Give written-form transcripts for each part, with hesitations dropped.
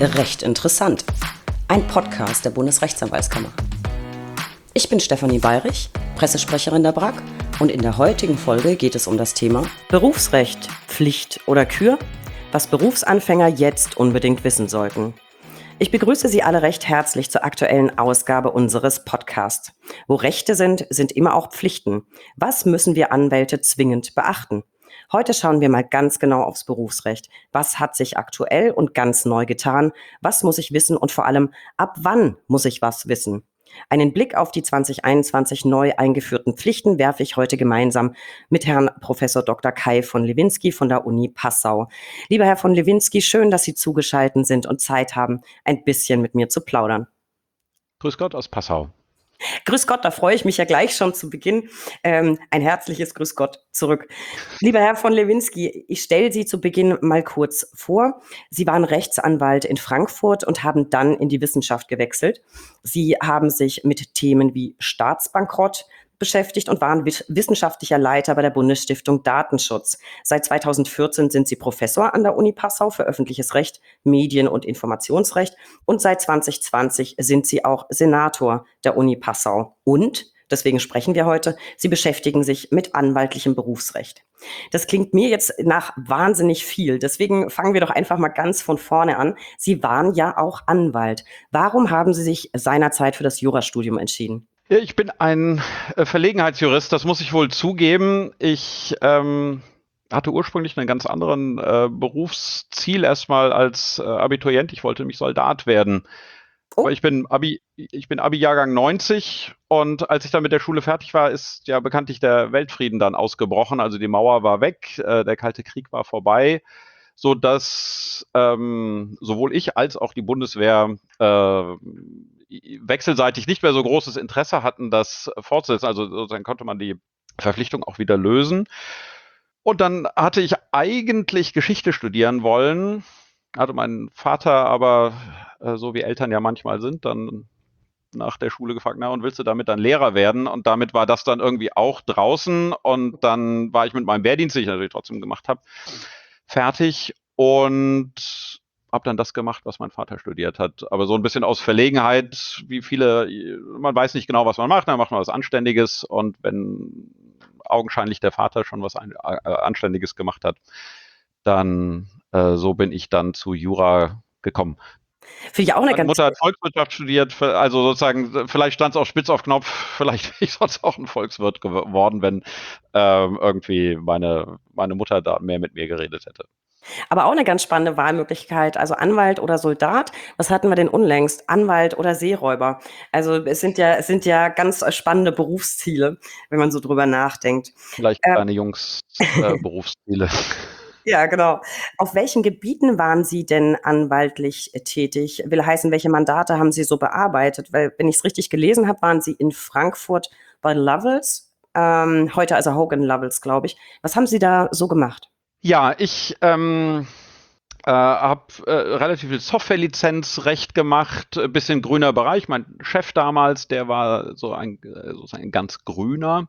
Recht interessant. Ein Podcast der Bundesrechtsanwaltskammer. Ich bin Stefanie Bayrich, Pressesprecherin der BRAG, und in der heutigen Folge geht es um das Thema Berufsrecht, Pflicht oder Kür, was Berufsanfänger jetzt unbedingt wissen sollten. Ich begrüße Sie alle recht herzlich zur aktuellen Ausgabe unseres Podcasts. Wo Rechte sind, sind immer auch Pflichten. Was müssen wir Anwälte zwingend beachten? Heute schauen wir mal ganz genau aufs Berufsrecht. Was hat sich aktuell und ganz neu getan? Was muss ich wissen und vor allem, ab wann muss ich was wissen? Einen Blick auf die 2021 neu eingeführten Pflichten werfe ich heute gemeinsam mit Herrn Professor Dr. Kai von Lewinsky von der Uni Passau. Lieber Herr von Lewinsky, schön, dass Sie zugeschaltet sind und Zeit haben, ein bisschen mit mir zu plaudern. Grüß Gott aus Passau. Grüß Gott, da freue ich mich ja gleich schon zu Beginn. Ein herzliches Grüß Gott zurück. Lieber Herr von Lewinsky, ich stelle Sie zu Beginn mal kurz vor. Sie waren Rechtsanwalt in Frankfurt und haben dann in die Wissenschaft gewechselt. Sie haben sich mit Themen wie Staatsbankrott beschäftigt und waren wissenschaftlicher Leiter bei der Bundesstiftung Datenschutz. Seit 2014 sind Sie Professor an der Uni Passau für öffentliches Recht, Medien- und Informationsrecht und seit 2020 sind Sie auch Senator der Uni Passau. Und, deswegen sprechen wir heute, Sie beschäftigen sich mit anwaltlichem Berufsrecht. Das klingt mir jetzt nach wahnsinnig viel. Deswegen fangen wir doch einfach mal ganz von vorne an. Sie waren ja auch Anwalt. Warum haben Sie sich seinerzeit für das Jurastudium entschieden? Ich bin ein Verlegenheitsjurist, das muss ich wohl zugeben. Ich hatte ursprünglich einen ganz anderen Berufsziel erstmal als Abiturient. Ich wollte nämlich Soldat werden. Oh. Aber ich bin Abi-Jahrgang 90 und als ich dann mit der Schule fertig war, ist ja bekanntlich der Weltfrieden dann ausgebrochen. Also die Mauer war weg, der Kalte Krieg war vorbei, so dass sowohl ich als auch die Bundeswehr wechselseitig nicht mehr so großes Interesse hatten, das fortzusetzen. Also sozusagen konnte man die Verpflichtung auch wieder lösen. Und dann hatte ich eigentlich Geschichte studieren wollen, hatte mein Vater aber, so wie Eltern ja manchmal sind, dann nach der Schule gefragt, na und willst du damit dann Lehrer werden? Und damit war das dann irgendwie auch draußen und dann war ich mit meinem Wehrdienst, den ich natürlich trotzdem gemacht habe, fertig und habe dann das gemacht, was mein Vater studiert hat. Aber so ein bisschen aus Verlegenheit, wie viele, man weiß nicht genau, was man macht, dann macht man was Anständiges und wenn augenscheinlich der Vater schon was Anständiges gemacht hat, dann so bin ich dann zu Jura gekommen. Finde ich auch eine Meine Mutter hat Volkswirtschaft studiert, also sozusagen, vielleicht stand es auch spitz auf Knopf, vielleicht wäre ich sonst auch ein Volkswirt geworden, wenn irgendwie meine Mutter da mehr mit mir geredet hätte. Aber auch eine ganz spannende Wahlmöglichkeit, also Anwalt oder Soldat. Was hatten wir denn unlängst? Anwalt oder Seeräuber. Also es sind ja ganz spannende Berufsziele, wenn man so drüber nachdenkt. Vielleicht kleine Jungs Berufsziele. Ja, genau. Auf welchen Gebieten waren Sie denn anwaltlich tätig? Will heißen, welche Mandate haben Sie so bearbeitet? Weil, wenn ich es richtig gelesen habe, waren Sie in Frankfurt bei Lovells, heute also Hogan Lovells, glaube ich. Was haben Sie da so gemacht? Ja, ich habe relativ viel Softwarelizenzrecht gemacht, ein bisschen grüner Bereich. Mein Chef damals, der war sozusagen ein ganz grüner.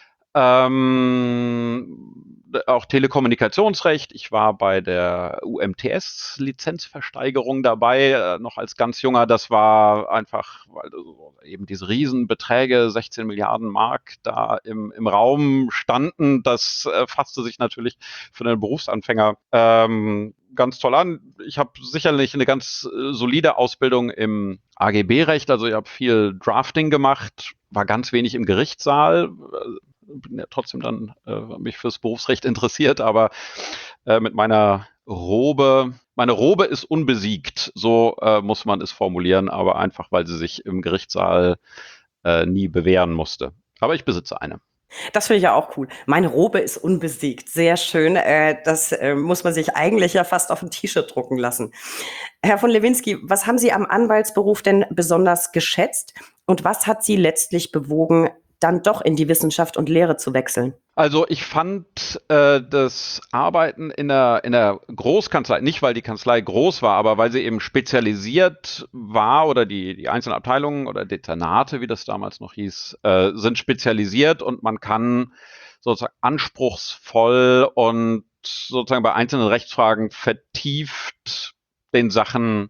Auch Telekommunikationsrecht. Ich war bei der UMTS-Lizenzversteigerung dabei, noch als ganz junger. Das war einfach, weil eben diese Riesenbeträge, 16 Milliarden Mark, da im Raum standen. Das fasste sich natürlich für einen Berufsanfänger ganz toll an. Ich habe sicherlich eine ganz solide Ausbildung im AGB-Recht. Also ich habe viel Drafting gemacht, war ganz wenig im Gerichtssaal. Bin ja trotzdem dann mich fürs Berufsrecht interessiert, aber mit meine Robe ist unbesiegt, so muss man es formulieren, aber einfach, weil sie sich im Gerichtssaal nie bewähren musste. Aber ich besitze eine. Das finde ich ja auch cool. Meine Robe ist unbesiegt. Sehr schön. Das muss man sich eigentlich ja fast auf ein T-Shirt drucken lassen. Herr von Lewinsky, was haben Sie am Anwaltsberuf denn besonders geschätzt? Und was hat Sie letztlich bewogen, dann doch in die Wissenschaft und Lehre zu wechseln? Also ich fand das Arbeiten in der Großkanzlei, nicht weil die Kanzlei groß war, aber weil sie eben spezialisiert war oder die einzelnen Abteilungen oder Dezernate, wie das damals noch hieß, sind spezialisiert und man kann sozusagen anspruchsvoll und sozusagen bei einzelnen Rechtsfragen vertieft den Sachen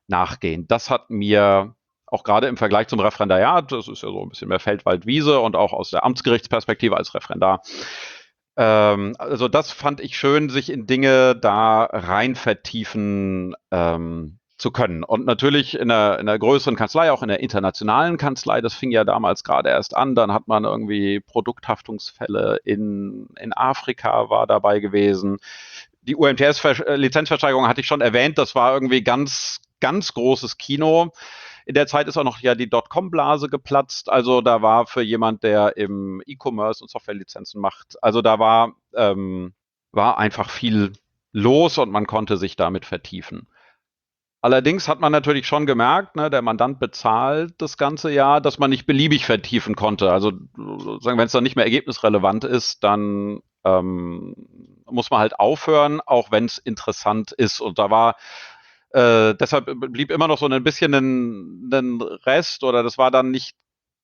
nachgehen. Das hat mir auch gerade im Vergleich zum Referendariat, das ist ja so ein bisschen mehr Feld, Wald, Wiese und auch aus der Amtsgerichtsperspektive als Referendar, also das fand ich schön, sich in Dinge da rein vertiefen zu können. Und natürlich in einer größeren Kanzlei, auch in der internationalen Kanzlei, das fing ja damals gerade erst an, dann hat man irgendwie Produkthaftungsfälle in Afrika war dabei gewesen. Die UMTS-Lizenzversteigerung hatte ich schon erwähnt, das war irgendwie ganz, ganz großes Kino. In der Zeit ist auch noch ja die Dotcom-Blase geplatzt. Also da war für jemand, der im E-Commerce und Softwarelizenzen macht, also da war einfach viel los und man konnte sich damit vertiefen. Allerdings hat man natürlich schon gemerkt, ne, der Mandant bezahlt das ganze Jahr, dass man nicht beliebig vertiefen konnte. Also wenn es dann nicht mehr ergebnisrelevant ist, dann muss man halt aufhören, auch wenn es interessant ist. Und da war deshalb blieb immer noch so ein bisschen ein Rest oder das war dann nicht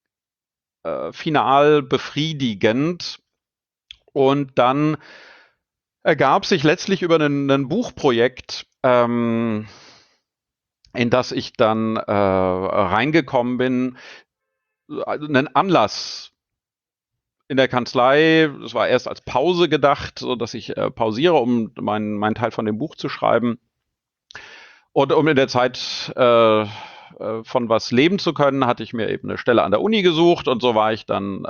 final befriedigend. Und dann ergab sich letztlich über ein Buchprojekt, in das ich dann reingekommen bin, also einen Anlass in der Kanzlei. Das war erst als Pause gedacht, so dass ich pausiere, um meinen Teil von dem Buch zu schreiben. Und um in der Zeit von was leben zu können, hatte ich mir eben eine Stelle an der Uni gesucht und so war ich dann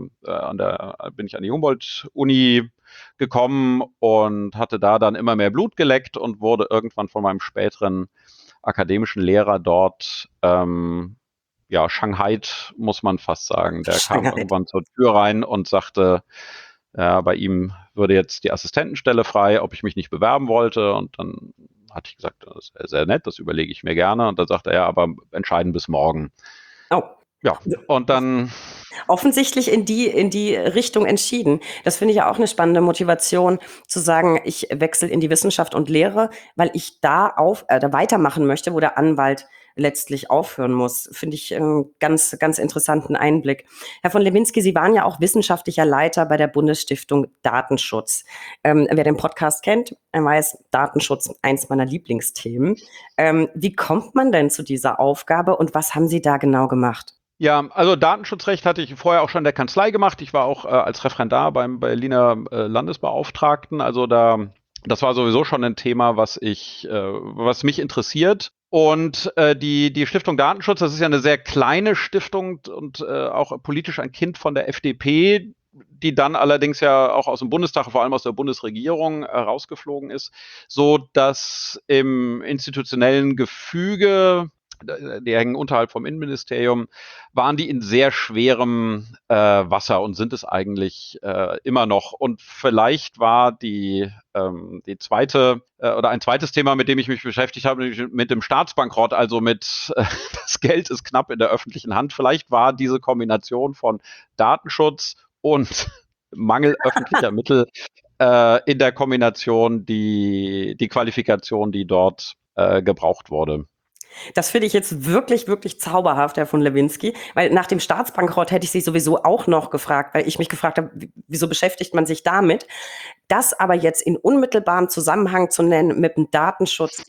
bin ich an die Humboldt-Uni gekommen und hatte da dann immer mehr Blut geleckt und wurde irgendwann von meinem späteren akademischen Lehrer dort Shanghait, muss man fast sagen. Der kam irgendwann zur Tür rein und sagte, bei ihm würde jetzt die Assistentenstelle frei, ob ich mich nicht bewerben wollte. Und dann hatte ich gesagt, das ist sehr nett, das überlege ich mir gerne. Und dann sagte er, ja, aber entscheiden bis morgen. Oh. Ja, und dann offensichtlich in die Richtung entschieden. Das finde ich ja auch eine spannende Motivation, zu sagen, ich wechsle in die Wissenschaft und Lehre, weil ich da weitermachen möchte, wo der Anwalt letztlich aufhören muss. Finde ich einen ganz, ganz interessanten Einblick. Herr von Lewinsky, Sie waren ja auch wissenschaftlicher Leiter bei der Bundesstiftung Datenschutz. Wer den Podcast kennt, weiß, Datenschutz eins meiner Lieblingsthemen. Wie kommt man denn zu dieser Aufgabe und was haben Sie da genau gemacht? Ja, also Datenschutzrecht hatte ich vorher auch schon in der Kanzlei gemacht. Ich war auch als Referendar beim Berliner Landesbeauftragten. Also das war sowieso schon ein Thema, was mich interessiert. Und die Stiftung Datenschutz, das ist ja eine sehr kleine Stiftung und auch politisch ein Kind von der FDP, die dann allerdings ja auch aus dem Bundestag, vor allem aus der Bundesregierung, rausgeflogen ist, so dass im institutionellen Gefüge, die hängen unterhalb vom Innenministerium, waren die in sehr schwerem Wasser und sind es eigentlich immer noch. Und vielleicht war die zweite oder ein zweites Thema, mit dem ich mich beschäftigt habe, mit dem Staatsbankrott, also mit das Geld ist knapp in der öffentlichen Hand. Vielleicht war diese Kombination von Datenschutz und Mangel öffentlicher Mittel in der Kombination die Qualifikation, die dort gebraucht wurde. Das finde ich jetzt wirklich, wirklich zauberhaft, Herr von Lewinsky, weil nach dem Staatsbankrott hätte ich Sie sowieso auch noch gefragt, weil ich mich gefragt habe, wieso beschäftigt man sich damit? Das aber jetzt in unmittelbarem Zusammenhang zu nennen mit dem Datenschutz,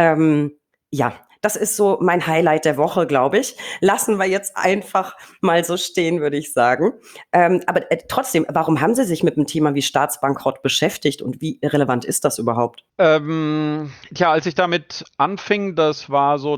ja, das ist so mein Highlight der Woche, glaube ich. Lassen wir jetzt einfach mal so stehen, würde ich sagen. Aber trotzdem, warum haben Sie sich mit einem Thema wie Staatsbankrott beschäftigt und wie relevant ist das überhaupt? Als ich damit anfing, das war so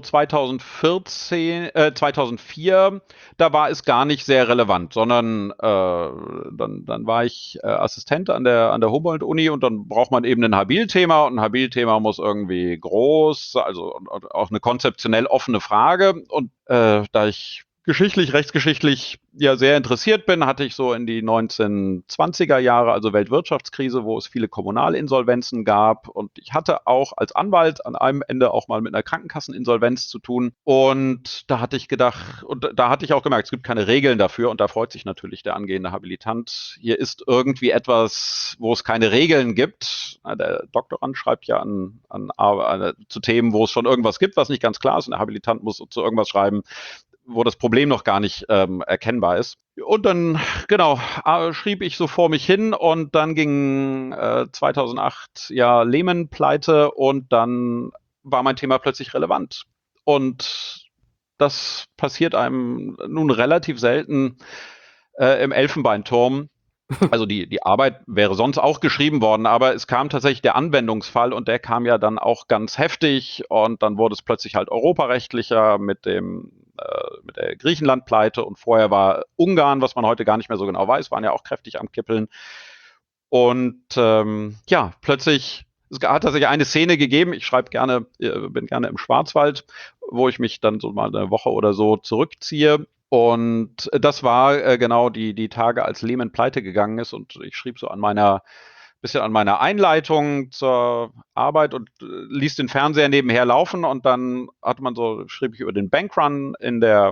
2004, da war es gar nicht sehr relevant, sondern dann war ich Assistent an der Humboldt-Uni und dann braucht man eben ein Habil-Thema und ein Habil-Thema muss irgendwie groß, also und auch eine konzeptionell offene Frage. Und da ich rechtsgeschichtlich ja sehr interessiert bin, hatte ich so in die 1920er Jahre, also Weltwirtschaftskrise, wo es viele Kommunalinsolvenzen gab. Und ich hatte auch als Anwalt an einem Ende auch mal mit einer Krankenkasseninsolvenz zu tun. Und da hatte ich gedacht, und da hatte ich auch gemerkt, es gibt keine Regeln dafür. Und da freut sich natürlich der angehende Habilitant. Hier ist irgendwie etwas, wo es keine Regeln gibt. Der Doktorand schreibt ja zu Themen, wo es schon irgendwas gibt, was nicht ganz klar ist. Und der Habilitant muss zu irgendwas schreiben, wo das Problem noch gar nicht erkennbar ist. Und dann, genau, schrieb ich so vor mich hin und dann ging 2008 ja Lehman pleite und dann war mein Thema plötzlich relevant. Und das passiert einem nun relativ selten im Elfenbeinturm. Also die Arbeit wäre sonst auch geschrieben worden, aber es kam tatsächlich der Anwendungsfall und der kam ja dann auch ganz heftig und dann wurde es plötzlich halt europarechtlicher mit der Griechenland-Pleite und vorher war Ungarn, was man heute gar nicht mehr so genau weiß, waren ja auch kräftig am Kippeln. Und plötzlich es hat tatsächlich eine Szene gegeben. Ich bin gerne im Schwarzwald, wo ich mich dann so mal eine Woche oder so zurückziehe. Und das war genau die Tage, als Lehman pleite gegangen ist. Und ich schrieb so bisschen an meiner Einleitung zur Arbeit und ließ den Fernseher nebenher laufen. Und dann schrieb ich über den Bankrun in der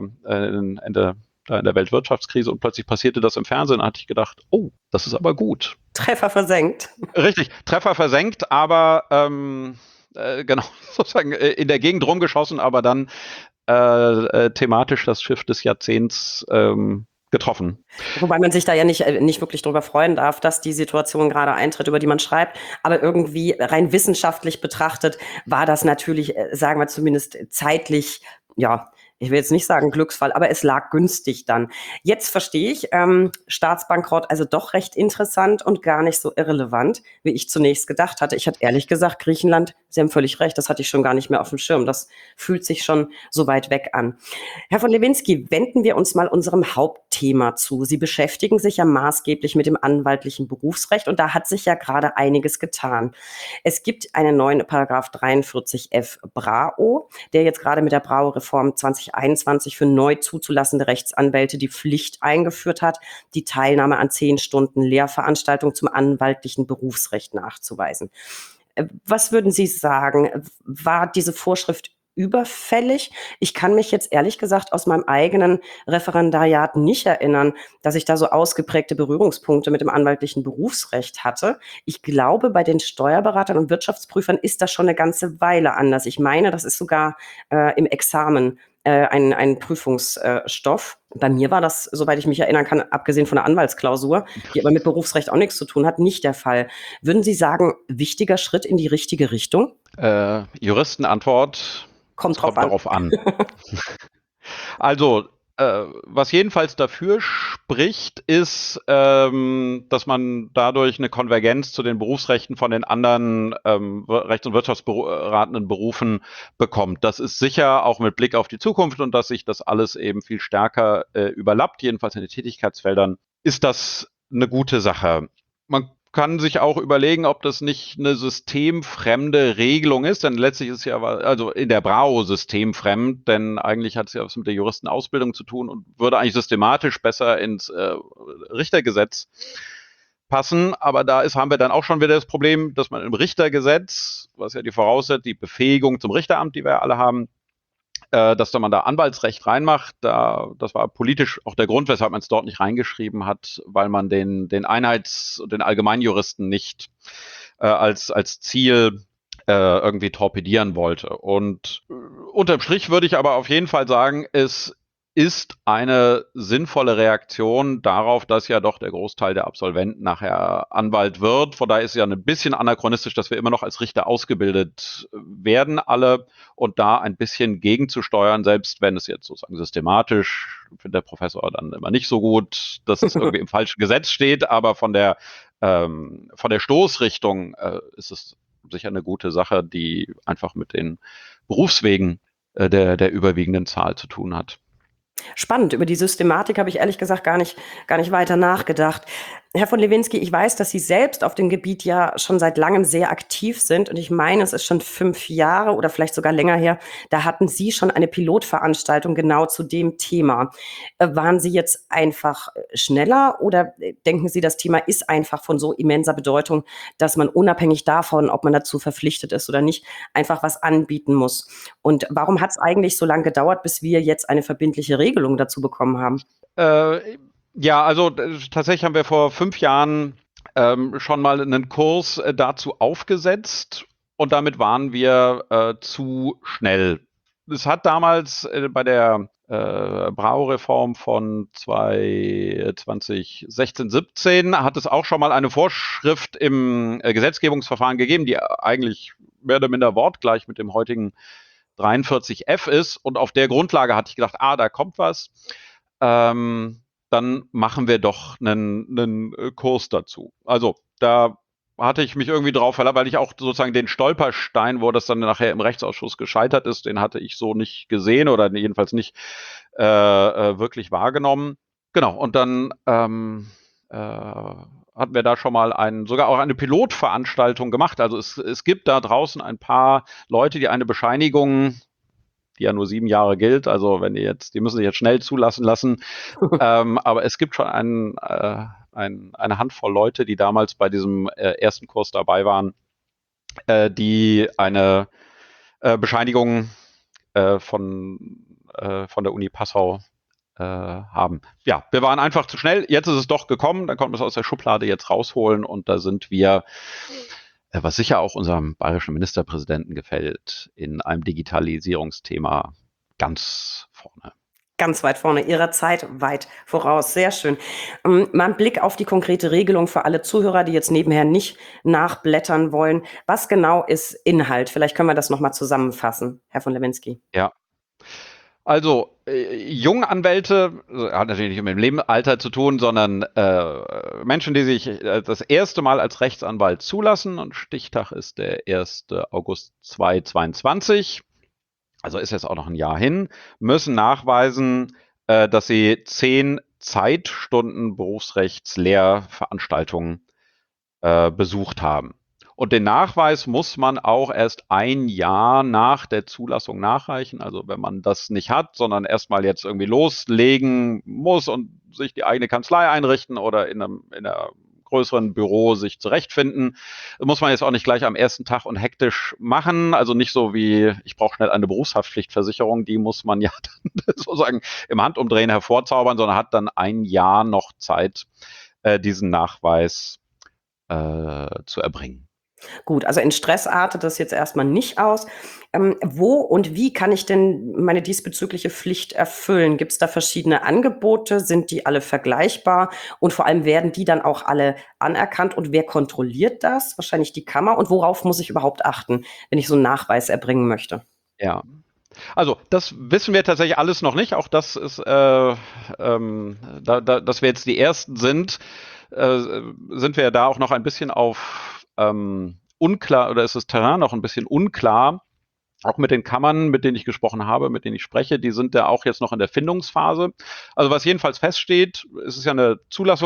Weltwirtschaftskrise und plötzlich passierte das im Fernsehen. Da hatte ich gedacht, oh, das ist aber gut. Treffer versenkt. Richtig, Treffer versenkt, aber genau, sozusagen in der Gegend rumgeschossen, aber dann thematisch das Schiff des Jahrzehnts getroffen. Wobei man sich da ja nicht wirklich drüber freuen darf, dass die Situation gerade eintritt, über die man schreibt. Aber irgendwie rein wissenschaftlich betrachtet war das natürlich, sagen wir zumindest zeitlich, ja, ich will jetzt nicht sagen Glücksfall, aber es lag günstig dann. Jetzt verstehe ich, Staatsbankrott, also doch recht interessant und gar nicht so irrelevant, wie ich zunächst gedacht hatte. Ich hatte ehrlich gesagt, Griechenland, Sie haben völlig recht, das hatte ich schon gar nicht mehr auf dem Schirm. Das fühlt sich schon so weit weg an. Herr von Lewinsky, wenden wir uns mal unserem Hauptthema zu. Sie beschäftigen sich ja maßgeblich mit dem anwaltlichen Berufsrecht und da hat sich ja gerade einiges getan. Es gibt einen neuen Paragraph 43f BRAO, der jetzt gerade mit der BRAO-Reform 2021 für neu zuzulassende Rechtsanwälte die Pflicht eingeführt hat, die Teilnahme an 10 Stunden Lehrveranstaltung zum anwaltlichen Berufsrecht nachzuweisen. Was würden Sie sagen? War diese Vorschrift überfällig? Ich kann mich jetzt ehrlich gesagt aus meinem eigenen Referendariat nicht erinnern, dass ich da so ausgeprägte Berührungspunkte mit dem anwaltlichen Berufsrecht hatte. Ich glaube, bei den Steuerberatern und Wirtschaftsprüfern ist das schon eine ganze Weile anders. Ich meine, das ist sogar im Examen ein Prüfungsstoff. Bei mir war das, soweit ich mich erinnern kann, abgesehen von der Anwaltsklausur, die aber mit Berufsrecht auch nichts zu tun hat, nicht der Fall. Würden Sie sagen, wichtiger Schritt in die richtige Richtung? Juristenantwort, Kommt es kommt darauf an. Also, was jedenfalls dafür spricht, ist, dass man dadurch eine Konvergenz zu den Berufsrechten von den anderen rechts- und wirtschaftsberatenden Berufen bekommt. Das ist sicher auch mit Blick auf die Zukunft und dass sich das alles eben viel stärker überlappt, jedenfalls in den Tätigkeitsfeldern, ist das eine gute Sache. Man kann sich auch überlegen, ob das nicht eine systemfremde Regelung ist, denn letztlich ist ja, also in der BRAO systemfremd, denn eigentlich hat es ja was mit der Juristenausbildung zu tun und würde eigentlich systematisch besser ins Richtergesetz passen. Aber haben wir dann auch schon wieder das Problem, dass man im Richtergesetz, was ja die voraussetzt, die Befähigung zum Richteramt, die wir ja alle haben, dass man da Anwaltsrecht reinmacht, das war politisch auch der Grund, weshalb man es dort nicht reingeschrieben hat, weil man den Einheits- und den Allgemeinjuristen nicht als Ziel irgendwie torpedieren wollte. Und unterm Strich würde ich aber auf jeden Fall sagen, es ist eine sinnvolle Reaktion darauf, dass ja doch der Großteil der Absolventen nachher Anwalt wird. Von daher ist es ja ein bisschen anachronistisch, dass wir immer noch als Richter ausgebildet werden, alle, und da ein bisschen gegenzusteuern, selbst wenn es jetzt sozusagen systematisch, findet der Professor dann immer nicht so gut, dass es irgendwie im falschen Gesetz steht, aber von der Stoßrichtung ist es sicher eine gute Sache, die einfach mit den Berufswegen der überwiegenden Zahl zu tun hat. Spannend. Über die Systematik habe ich ehrlich gesagt gar nicht weiter nachgedacht. Herr von Lewinsky, ich weiß, dass Sie selbst auf dem Gebiet ja schon seit langem sehr aktiv sind. Und ich meine, es ist schon 5 Jahre oder vielleicht sogar länger her. Da hatten Sie schon eine Pilotveranstaltung genau zu dem Thema. Waren Sie jetzt einfach schneller oder denken Sie, das Thema ist einfach von so immenser Bedeutung, dass man unabhängig davon, ob man dazu verpflichtet ist oder nicht, einfach was anbieten muss? Und warum hat es eigentlich so lange gedauert, bis wir jetzt eine verbindliche Regelung dazu bekommen haben? Ja, also tatsächlich haben wir vor 5 Jahren schon mal einen Kurs dazu aufgesetzt und damit waren wir zu schnell. Es hat damals bei der BRAO-Reform von 2016, 17 hat es auch schon mal eine Vorschrift im Gesetzgebungsverfahren gegeben, die eigentlich mehr oder minder wortgleich mit dem heutigen 43F ist. Und auf der Grundlage hatte ich gedacht, da kommt was. Dann machen wir doch einen Kurs dazu. Also da hatte ich mich irgendwie drauf verlassen, weil ich auch sozusagen den Stolperstein, wo das dann nachher im Rechtsausschuss gescheitert ist, den hatte ich so nicht gesehen oder jedenfalls nicht wirklich wahrgenommen. Genau, und dann hatten wir da schon mal sogar auch eine Pilotveranstaltung gemacht. Also es gibt da draußen ein paar Leute, die eine Bescheinigung, die ja nur 7 Jahre gilt, also wenn die müssen sich jetzt schnell zulassen lassen. Aber es gibt schon eine Handvoll Leute, die damals bei diesem ersten Kurs dabei waren, die eine Bescheinigung von der Uni Passau haben. Ja, wir waren einfach zu schnell. Jetzt ist es doch gekommen. Dann konnten wir es aus der Schublade jetzt rausholen und da sind wir, was sicher auch unserem bayerischen Ministerpräsidenten gefällt, in einem Digitalisierungsthema ganz vorne. Ganz weit vorne, Ihrer Zeit weit voraus. Sehr schön. Mal ein Blick auf die konkrete Regelung für alle Zuhörer, die jetzt nebenher nicht nachblättern wollen. Was genau ist Inhalt? Vielleicht können wir das nochmal zusammenfassen, Herr von Lewinsky. Ja. Also, junge Anwälte, hat natürlich nicht mit dem Lebensalter zu tun, sondern Menschen, die sich das erste Mal als Rechtsanwalt zulassen, und Stichtag ist der 1. August 2022, also ist jetzt auch noch ein Jahr hin, müssen nachweisen, dass sie 10 Zeitstunden Berufsrechtslehrveranstaltungen besucht haben. Und den Nachweis muss man auch erst 1 Jahr nach der Zulassung nachreichen. Also wenn man das nicht hat, sondern erstmal jetzt irgendwie loslegen muss und sich die eigene Kanzlei einrichten oder in einem größeren Büro sich zurechtfinden, muss man jetzt auch nicht gleich am ersten Tag und hektisch machen. Also nicht so wie, ich brauche schnell eine Berufshaftpflichtversicherung, die muss man ja dann sozusagen im Handumdrehen hervorzaubern, sondern hat dann 1 Jahr noch Zeit, diesen Nachweis zu erbringen. Gut, also in Stress artet das jetzt erstmal nicht aus. Wo und wie kann ich denn meine diesbezügliche Pflicht erfüllen? Gibt es da verschiedene Angebote? Sind die alle vergleichbar? Und vor allem werden die dann auch alle anerkannt? Und wer kontrolliert das? Wahrscheinlich die Kammer. Und worauf muss ich überhaupt achten, wenn ich so einen Nachweis erbringen möchte? Ja. Also das wissen wir tatsächlich alles noch nicht. Auch das ist, dass wir jetzt die Ersten sind, sind wir da auch noch ein bisschen auf unklar, oder ist das Terrain noch ein bisschen unklar. Auch mit den Kammern, mit denen ich gesprochen habe, mit denen ich spreche, die sind ja auch jetzt noch in der Findungsphase. Also was jedenfalls feststeht, es ist ja eine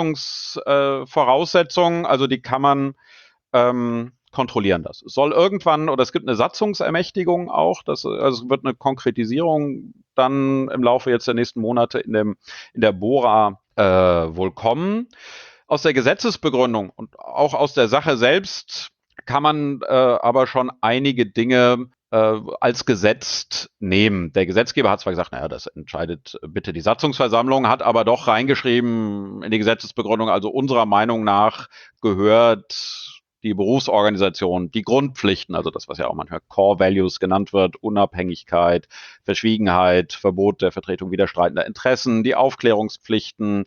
Zulassungsvoraussetzung, also die Kammern kontrollieren das. Es soll irgendwann, oder es gibt eine Satzungsermächtigung auch, also es wird eine Konkretisierung dann im Laufe jetzt der nächsten Monate in der BORA wohl kommen. Aus der Gesetzesbegründung und auch aus der Sache selbst kann man aber schon einige Dinge als gesetzt nehmen. Der Gesetzgeber hat zwar gesagt, naja, das entscheidet bitte die Satzungsversammlung, hat aber doch reingeschrieben in die Gesetzesbegründung, also unserer Meinung nach gehört die Berufsorganisation, die Grundpflichten, also das, was ja auch manchmal Core Values genannt wird, Unabhängigkeit, Verschwiegenheit, Verbot der Vertretung widerstreitender Interessen, die Aufklärungspflichten,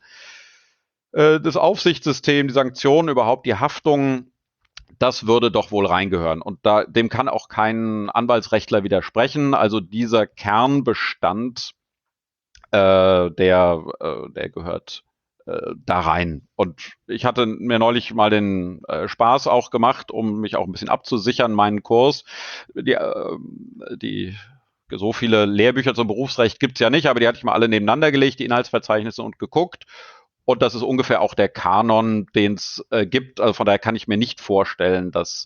das Aufsichtssystem, die Sanktionen, überhaupt die Haftung, das würde doch wohl reingehören. Und dem kann auch kein Anwaltsrechtler widersprechen. Also dieser Kernbestand, der gehört da rein. Und ich hatte mir neulich mal den Spaß auch gemacht, um mich auch ein bisschen abzusichern, meinen Kurs. So viele Lehrbücher zum Berufsrecht gibt's ja nicht, aber die hatte ich mal alle nebeneinander gelegt, die Inhaltsverzeichnisse, und geguckt. Und das ist ungefähr auch der Kanon, den es gibt. Also von daher kann ich mir nicht vorstellen, dass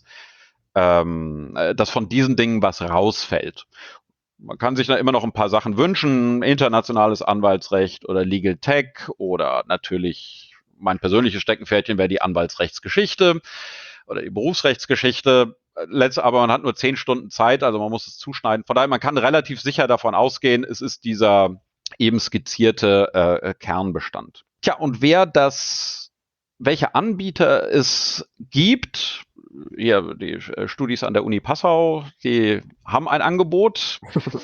von diesen Dingen was rausfällt. Man kann sich da immer noch ein paar Sachen wünschen, internationales Anwaltsrecht oder Legal Tech oder natürlich mein persönliches Steckenpferdchen wäre die Anwaltsrechtsgeschichte oder die Berufsrechtsgeschichte. Aber man hat nur 10 Stunden Zeit, also man muss es zuschneiden. Von daher, man kann relativ sicher davon ausgehen, es ist dieser eben skizzierte Kernbestand. Tja, und welche Anbieter es gibt, hier die Studis an der Uni Passau, die haben ein Angebot.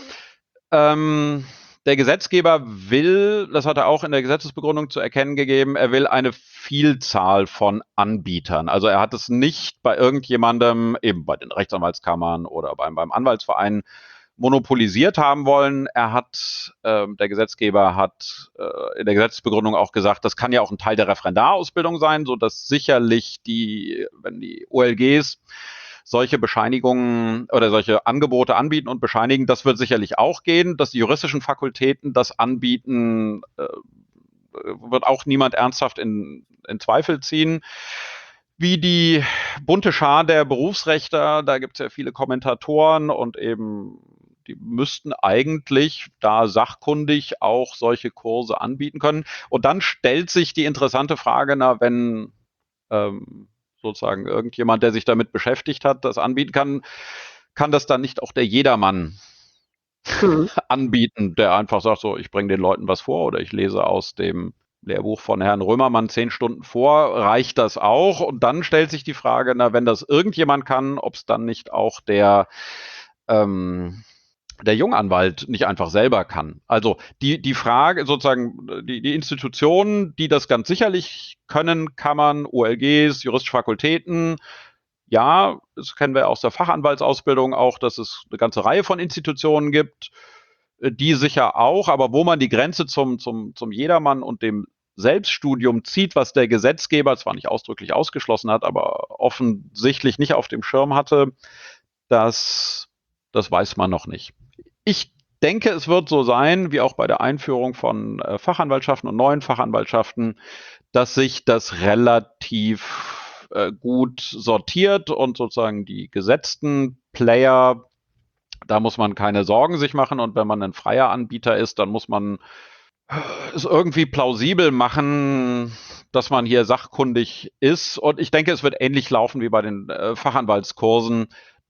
Der Gesetzgeber will, das hat er auch in der Gesetzesbegründung zu erkennen gegeben, er will eine Vielzahl von Anbietern. Also er hat es nicht bei irgendjemandem, eben bei den Rechtsanwaltskammern oder beim Anwaltsverein monopolisiert haben wollen. Der Gesetzgeber hat in der Gesetzesbegründung auch gesagt, das kann ja auch ein Teil der Referendarausbildung sein, so dass sicherlich wenn die OLGs solche Bescheinigungen oder solche Angebote anbieten und bescheinigen, das wird sicherlich auch gehen. Dass die juristischen Fakultäten das anbieten, wird auch niemand ernsthaft in Zweifel ziehen. Wie die bunte Schar der Berufsrechter, da gibt es ja viele Kommentatoren und eben die müssten eigentlich da sachkundig auch solche Kurse anbieten können. Und dann stellt sich die interessante Frage, wenn sozusagen irgendjemand, der sich damit beschäftigt hat, das anbieten kann das dann nicht auch der Jedermann anbieten, der einfach sagt, so, ich bringe den Leuten was vor oder ich lese aus dem Lehrbuch von Herrn Römermann 10 Stunden vor, reicht das auch? Und dann stellt sich die Frage, wenn das irgendjemand kann, ob es dann nicht auch der Junganwalt nicht einfach selber kann. Also die Frage, sozusagen, die Institutionen, die das ganz sicherlich können, Kammern, OLGs, juristische Fakultäten, ja, das kennen wir aus der Fachanwaltsausbildung auch, dass es eine ganze Reihe von Institutionen gibt, die sicher auch, aber wo man die Grenze zum Jedermann und dem Selbststudium zieht, was der Gesetzgeber zwar nicht ausdrücklich ausgeschlossen hat, aber offensichtlich nicht auf dem Schirm hatte, das weiß man noch nicht. Ich denke, es wird so sein, wie auch bei der Einführung von Fachanwaltschaften und neuen Fachanwaltschaften, dass sich das relativ gut sortiert und sozusagen die gesetzten Player, da muss man keine Sorgen sich machen. Und wenn man ein freier Anbieter ist, dann muss man es irgendwie plausibel machen, dass man hier sachkundig ist. Und ich denke, es wird ähnlich laufen wie bei den Fachanwaltskursen,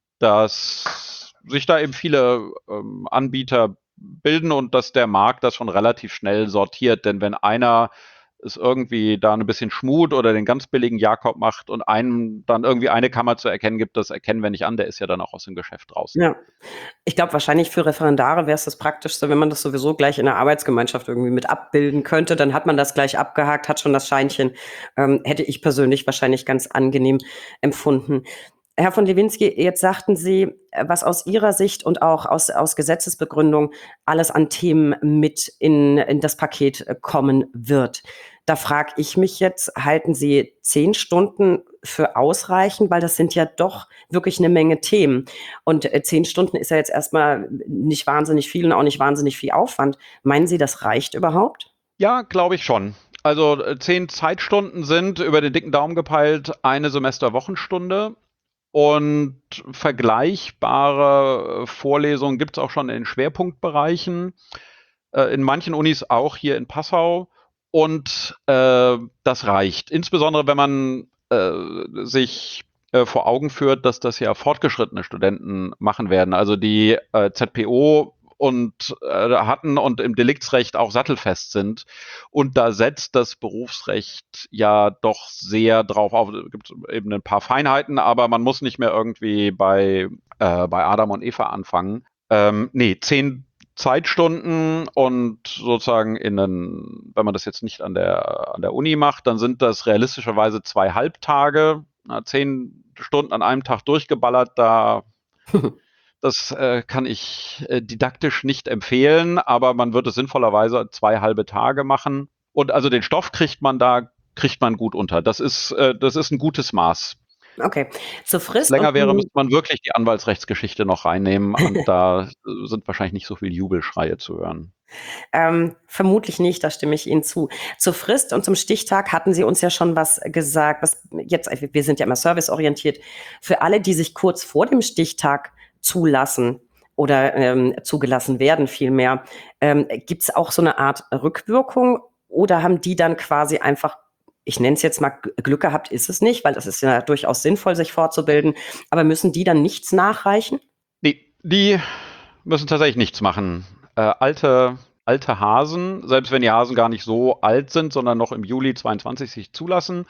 dass sich da eben viele Anbieter bilden und dass der Markt das schon relativ schnell sortiert. Denn wenn einer es irgendwie da ein bisschen schmut oder den ganz billigen Jakob macht und einem dann irgendwie eine Kammer zu erkennen gibt, das erkennen wir nicht an, der ist ja dann auch aus dem Geschäft draußen. Ja, ich glaube, wahrscheinlich für Referendare wäre es das Praktischste, wenn man das sowieso gleich in der Arbeitsgemeinschaft irgendwie mit abbilden könnte. Dann hat man das gleich abgehakt, hat schon das Scheinchen. Hätte ich persönlich wahrscheinlich ganz angenehm empfunden. Herr von Lewinsky, jetzt sagten Sie, was aus Ihrer Sicht und auch aus Gesetzesbegründung alles an Themen mit in das Paket kommen wird. Da frage ich mich jetzt, halten Sie 10 Stunden für ausreichend? Weil das sind ja doch wirklich eine Menge Themen. Und 10 Stunden ist ja jetzt erstmal nicht wahnsinnig viel und auch nicht wahnsinnig viel Aufwand. Meinen Sie, das reicht überhaupt? Ja, glaube ich schon. Also 10 Zeitstunden sind über den dicken Daumen gepeilt eine Semesterwochenstunde. Und vergleichbare Vorlesungen gibt es auch schon in den Schwerpunktbereichen, in manchen Unis auch hier in Passau. Und das reicht. Insbesondere, wenn man sich vor Augen führt, dass das ja fortgeschrittene Studenten machen werden. Also die ZPO hatten und im Deliktsrecht auch sattelfest sind. Und da setzt das Berufsrecht ja doch sehr drauf auf. Es gibt eben ein paar Feinheiten, aber man muss nicht mehr irgendwie bei Adam und Eva anfangen. 10 Zeitstunden und sozusagen wenn man das jetzt nicht an der Uni macht, dann sind das realistischerweise 2 Halbtage, 10 Stunden an einem Tag durchgeballert, das kann ich didaktisch nicht empfehlen, aber man wird es sinnvollerweise 2 halbe Tage machen. Und also den Stoff kriegt man gut unter. Das ist ein gutes Maß. Okay. Zur Wenn es Frist länger wäre, und müsste man wirklich die Anwaltsrechtsgeschichte noch reinnehmen und da sind wahrscheinlich nicht so viel Jubelschreie zu hören. Vermutlich nicht, da stimme ich Ihnen zu. Zur Frist und zum Stichtag hatten Sie uns ja schon was gesagt. Wir sind ja immer serviceorientiert. Für alle, die sich kurz vor dem Stichtag zulassen oder zugelassen werden vielmehr, gibt es auch so eine Art Rückwirkung oder haben die dann quasi einfach, ich nenne es jetzt mal Glück gehabt, ist es nicht, weil das ist ja durchaus sinnvoll, sich fortzubilden, aber müssen die dann nichts nachreichen? Nee, die müssen tatsächlich nichts machen. Alte Hasen, selbst wenn die Hasen gar nicht so alt sind, sondern noch im Juli 22 sich zulassen,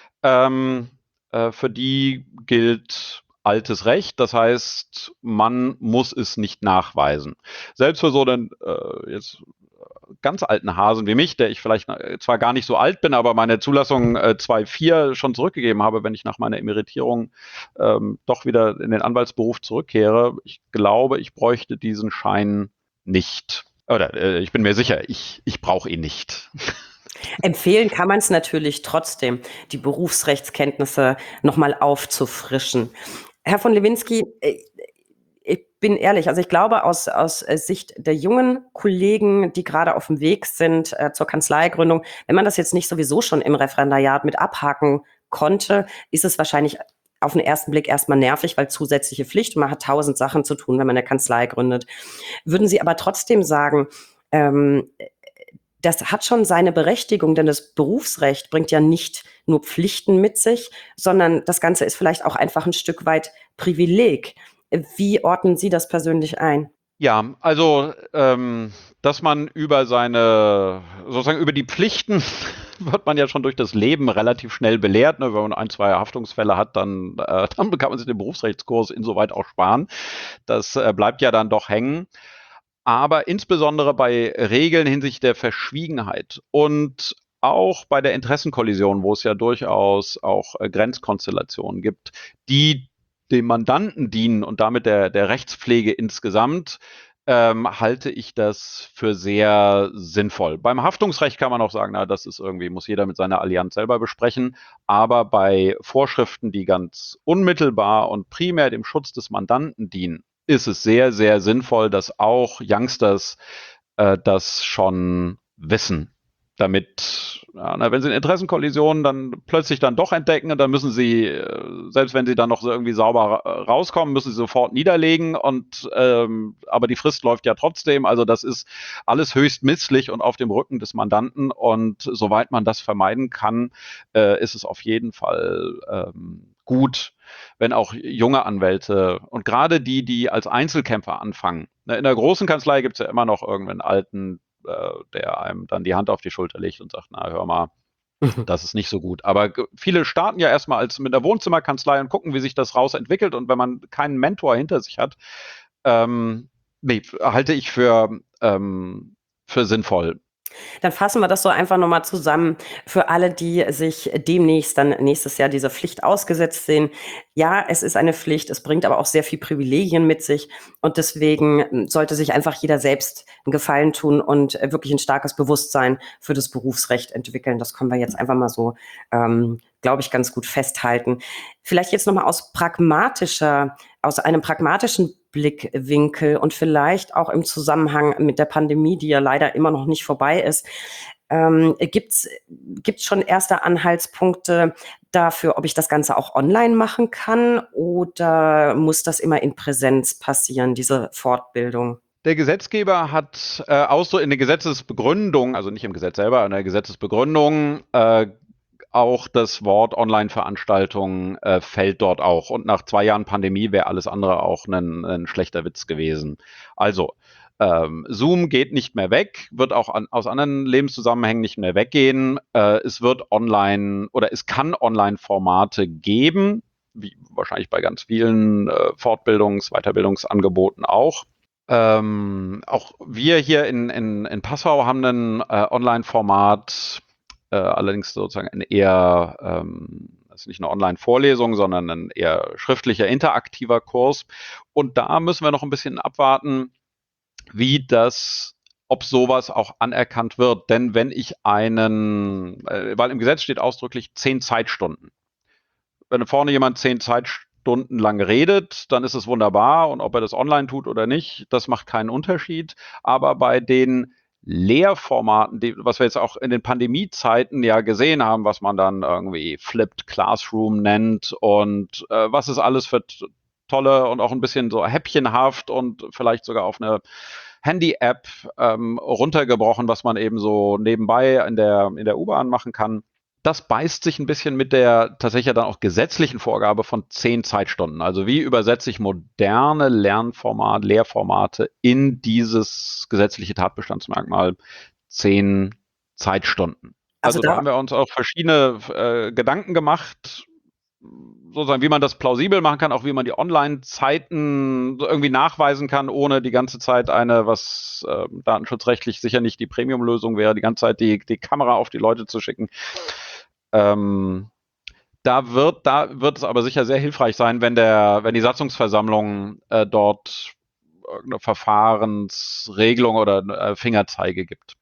für die gilt altes Recht. Das heißt, man muss es nicht nachweisen. Selbst für so einen jetzt ganz alten Hasen wie mich, der ich vielleicht zwar gar nicht so alt bin, aber meine Zulassung 2.4 schon zurückgegeben habe, wenn ich nach meiner Emeritierung doch wieder in den Anwaltsberuf zurückkehre. Ich glaube, ich bräuchte diesen Schein nicht. Oder ich bin mir sicher, ich brauche ihn nicht. Empfehlen kann man es natürlich trotzdem, die Berufsrechtskenntnisse nochmal aufzufrischen. Herr von Lewinsky, ich bin ehrlich, also ich glaube, aus Sicht der jungen Kollegen, die gerade auf dem Weg sind zur Kanzleigründung, wenn man das jetzt nicht sowieso schon im Referendariat mit abhaken konnte, ist es wahrscheinlich auf den ersten Blick erstmal nervig, weil zusätzliche Pflicht, man hat 1000 Sachen zu tun, wenn man eine Kanzlei gründet. Würden Sie aber trotzdem sagen, das hat schon seine Berechtigung, denn das Berufsrecht bringt ja nicht nur Pflichten mit sich, sondern das Ganze ist vielleicht auch einfach ein Stück weit Privileg. Wie ordnen Sie das persönlich ein? Ja, also, dass man sozusagen über die Pflichten wird man ja schon durch das Leben relativ schnell belehrt. Ne? Wenn man 1, 2 Haftungsfälle hat, dann kann man sich den Berufsrechtskurs insoweit auch sparen. Das bleibt ja dann doch hängen. Aber insbesondere bei Regeln hinsichtlich der Verschwiegenheit und auch bei der Interessenkollision, wo es ja durchaus auch Grenzkonstellationen gibt, die dem Mandanten dienen und damit der Rechtspflege insgesamt, halte ich das für sehr sinnvoll. Beim Haftungsrecht kann man auch sagen, na, das ist irgendwie, muss jeder mit seiner Allianz selber besprechen. Aber bei Vorschriften, die ganz unmittelbar und primär dem Schutz des Mandanten dienen, ist es sehr, sehr sinnvoll, dass auch Youngsters das schon wissen. Damit, ja, wenn sie eine Interessenkollision dann plötzlich dann doch entdecken, dann müssen sie, selbst wenn sie dann noch so irgendwie sauber rauskommen, müssen sie sofort niederlegen aber die Frist läuft ja trotzdem. Also das ist alles höchst misslich und auf dem Rücken des Mandanten. Und soweit man das vermeiden kann, ist es auf jeden Fall gut, wenn auch junge Anwälte und gerade die als Einzelkämpfer anfangen. In der großen Kanzlei gibt es ja immer noch irgendeinen Alten, der einem dann die Hand auf die Schulter legt und sagt, na, hör mal, das ist nicht so gut. Aber viele starten ja erstmal mit der Wohnzimmerkanzlei und gucken, wie sich das rausentwickelt. Und wenn man keinen Mentor hinter sich hat, halte ich für sinnvoll. Dann fassen wir das so einfach nochmal zusammen für alle, die sich demnächst dann nächstes Jahr dieser Pflicht ausgesetzt sehen. Ja, es ist eine Pflicht, es bringt aber auch sehr viel Privilegien mit sich und deswegen sollte sich einfach jeder selbst einen Gefallen tun und wirklich ein starkes Bewusstsein für das Berufsrecht entwickeln. Das können wir jetzt einfach mal so, glaube ich, ganz gut festhalten. Vielleicht jetzt nochmal aus einem pragmatischen Blickwinkel und vielleicht auch im Zusammenhang mit der Pandemie, die ja leider immer noch nicht vorbei ist. Gibt's schon erste Anhaltspunkte dafür, ob ich das Ganze auch online machen kann oder muss das immer in Präsenz passieren, diese Fortbildung? Der Gesetzgeber hat in der Gesetzesbegründung, also nicht im Gesetz selber, in der Gesetzesbegründung auch das Wort Online-Veranstaltung fällt dort auch. Und nach 2 Jahren Pandemie wäre alles andere auch ein schlechter Witz gewesen. Also Zoom geht nicht mehr weg, wird auch aus anderen Lebenszusammenhängen nicht mehr weggehen. Es wird online oder es kann Online-Formate geben, wie wahrscheinlich bei ganz vielen Weiterbildungsangeboten auch. Auch wir hier in Passau haben ein Online-Format, allerdings sozusagen das ist nicht eine Online-Vorlesung, sondern ein eher schriftlicher, interaktiver Kurs. Und da müssen wir noch ein bisschen abwarten, ob sowas auch anerkannt wird. Denn wenn ich weil im Gesetz steht ausdrücklich 10 Zeitstunden. Wenn vorne jemand 10 Zeitstunden lang redet, dann ist es wunderbar. Und ob er das online tut oder nicht, das macht keinen Unterschied. Aber bei den Lehrformaten, was wir jetzt auch in den Pandemiezeiten ja gesehen haben, was man dann irgendwie Flipped Classroom nennt und was es alles für tolle und auch ein bisschen so häppchenhaft und vielleicht sogar auf eine Handy-App runtergebrochen, was man eben so nebenbei in der U-Bahn machen kann. Das beißt sich ein bisschen mit der tatsächlich dann auch gesetzlichen Vorgabe von 10 Zeitstunden. Also wie übersetze ich moderne Lehrformate in dieses gesetzliche Tatbestandsmerkmal 10 Zeitstunden? Also da haben wir uns auch verschiedene Gedanken gemacht. sozusagen, wie man das plausibel machen kann, auch wie man die Online-Zeiten irgendwie nachweisen kann, ohne die ganze Zeit was datenschutzrechtlich sicher nicht die Premium-Lösung wäre, die ganze Zeit die Kamera auf die Leute zu schicken. Da wird es aber sicher sehr hilfreich sein, wenn die Satzungsversammlung dort irgendeine Verfahrensregelung oder Fingerzeige gibt.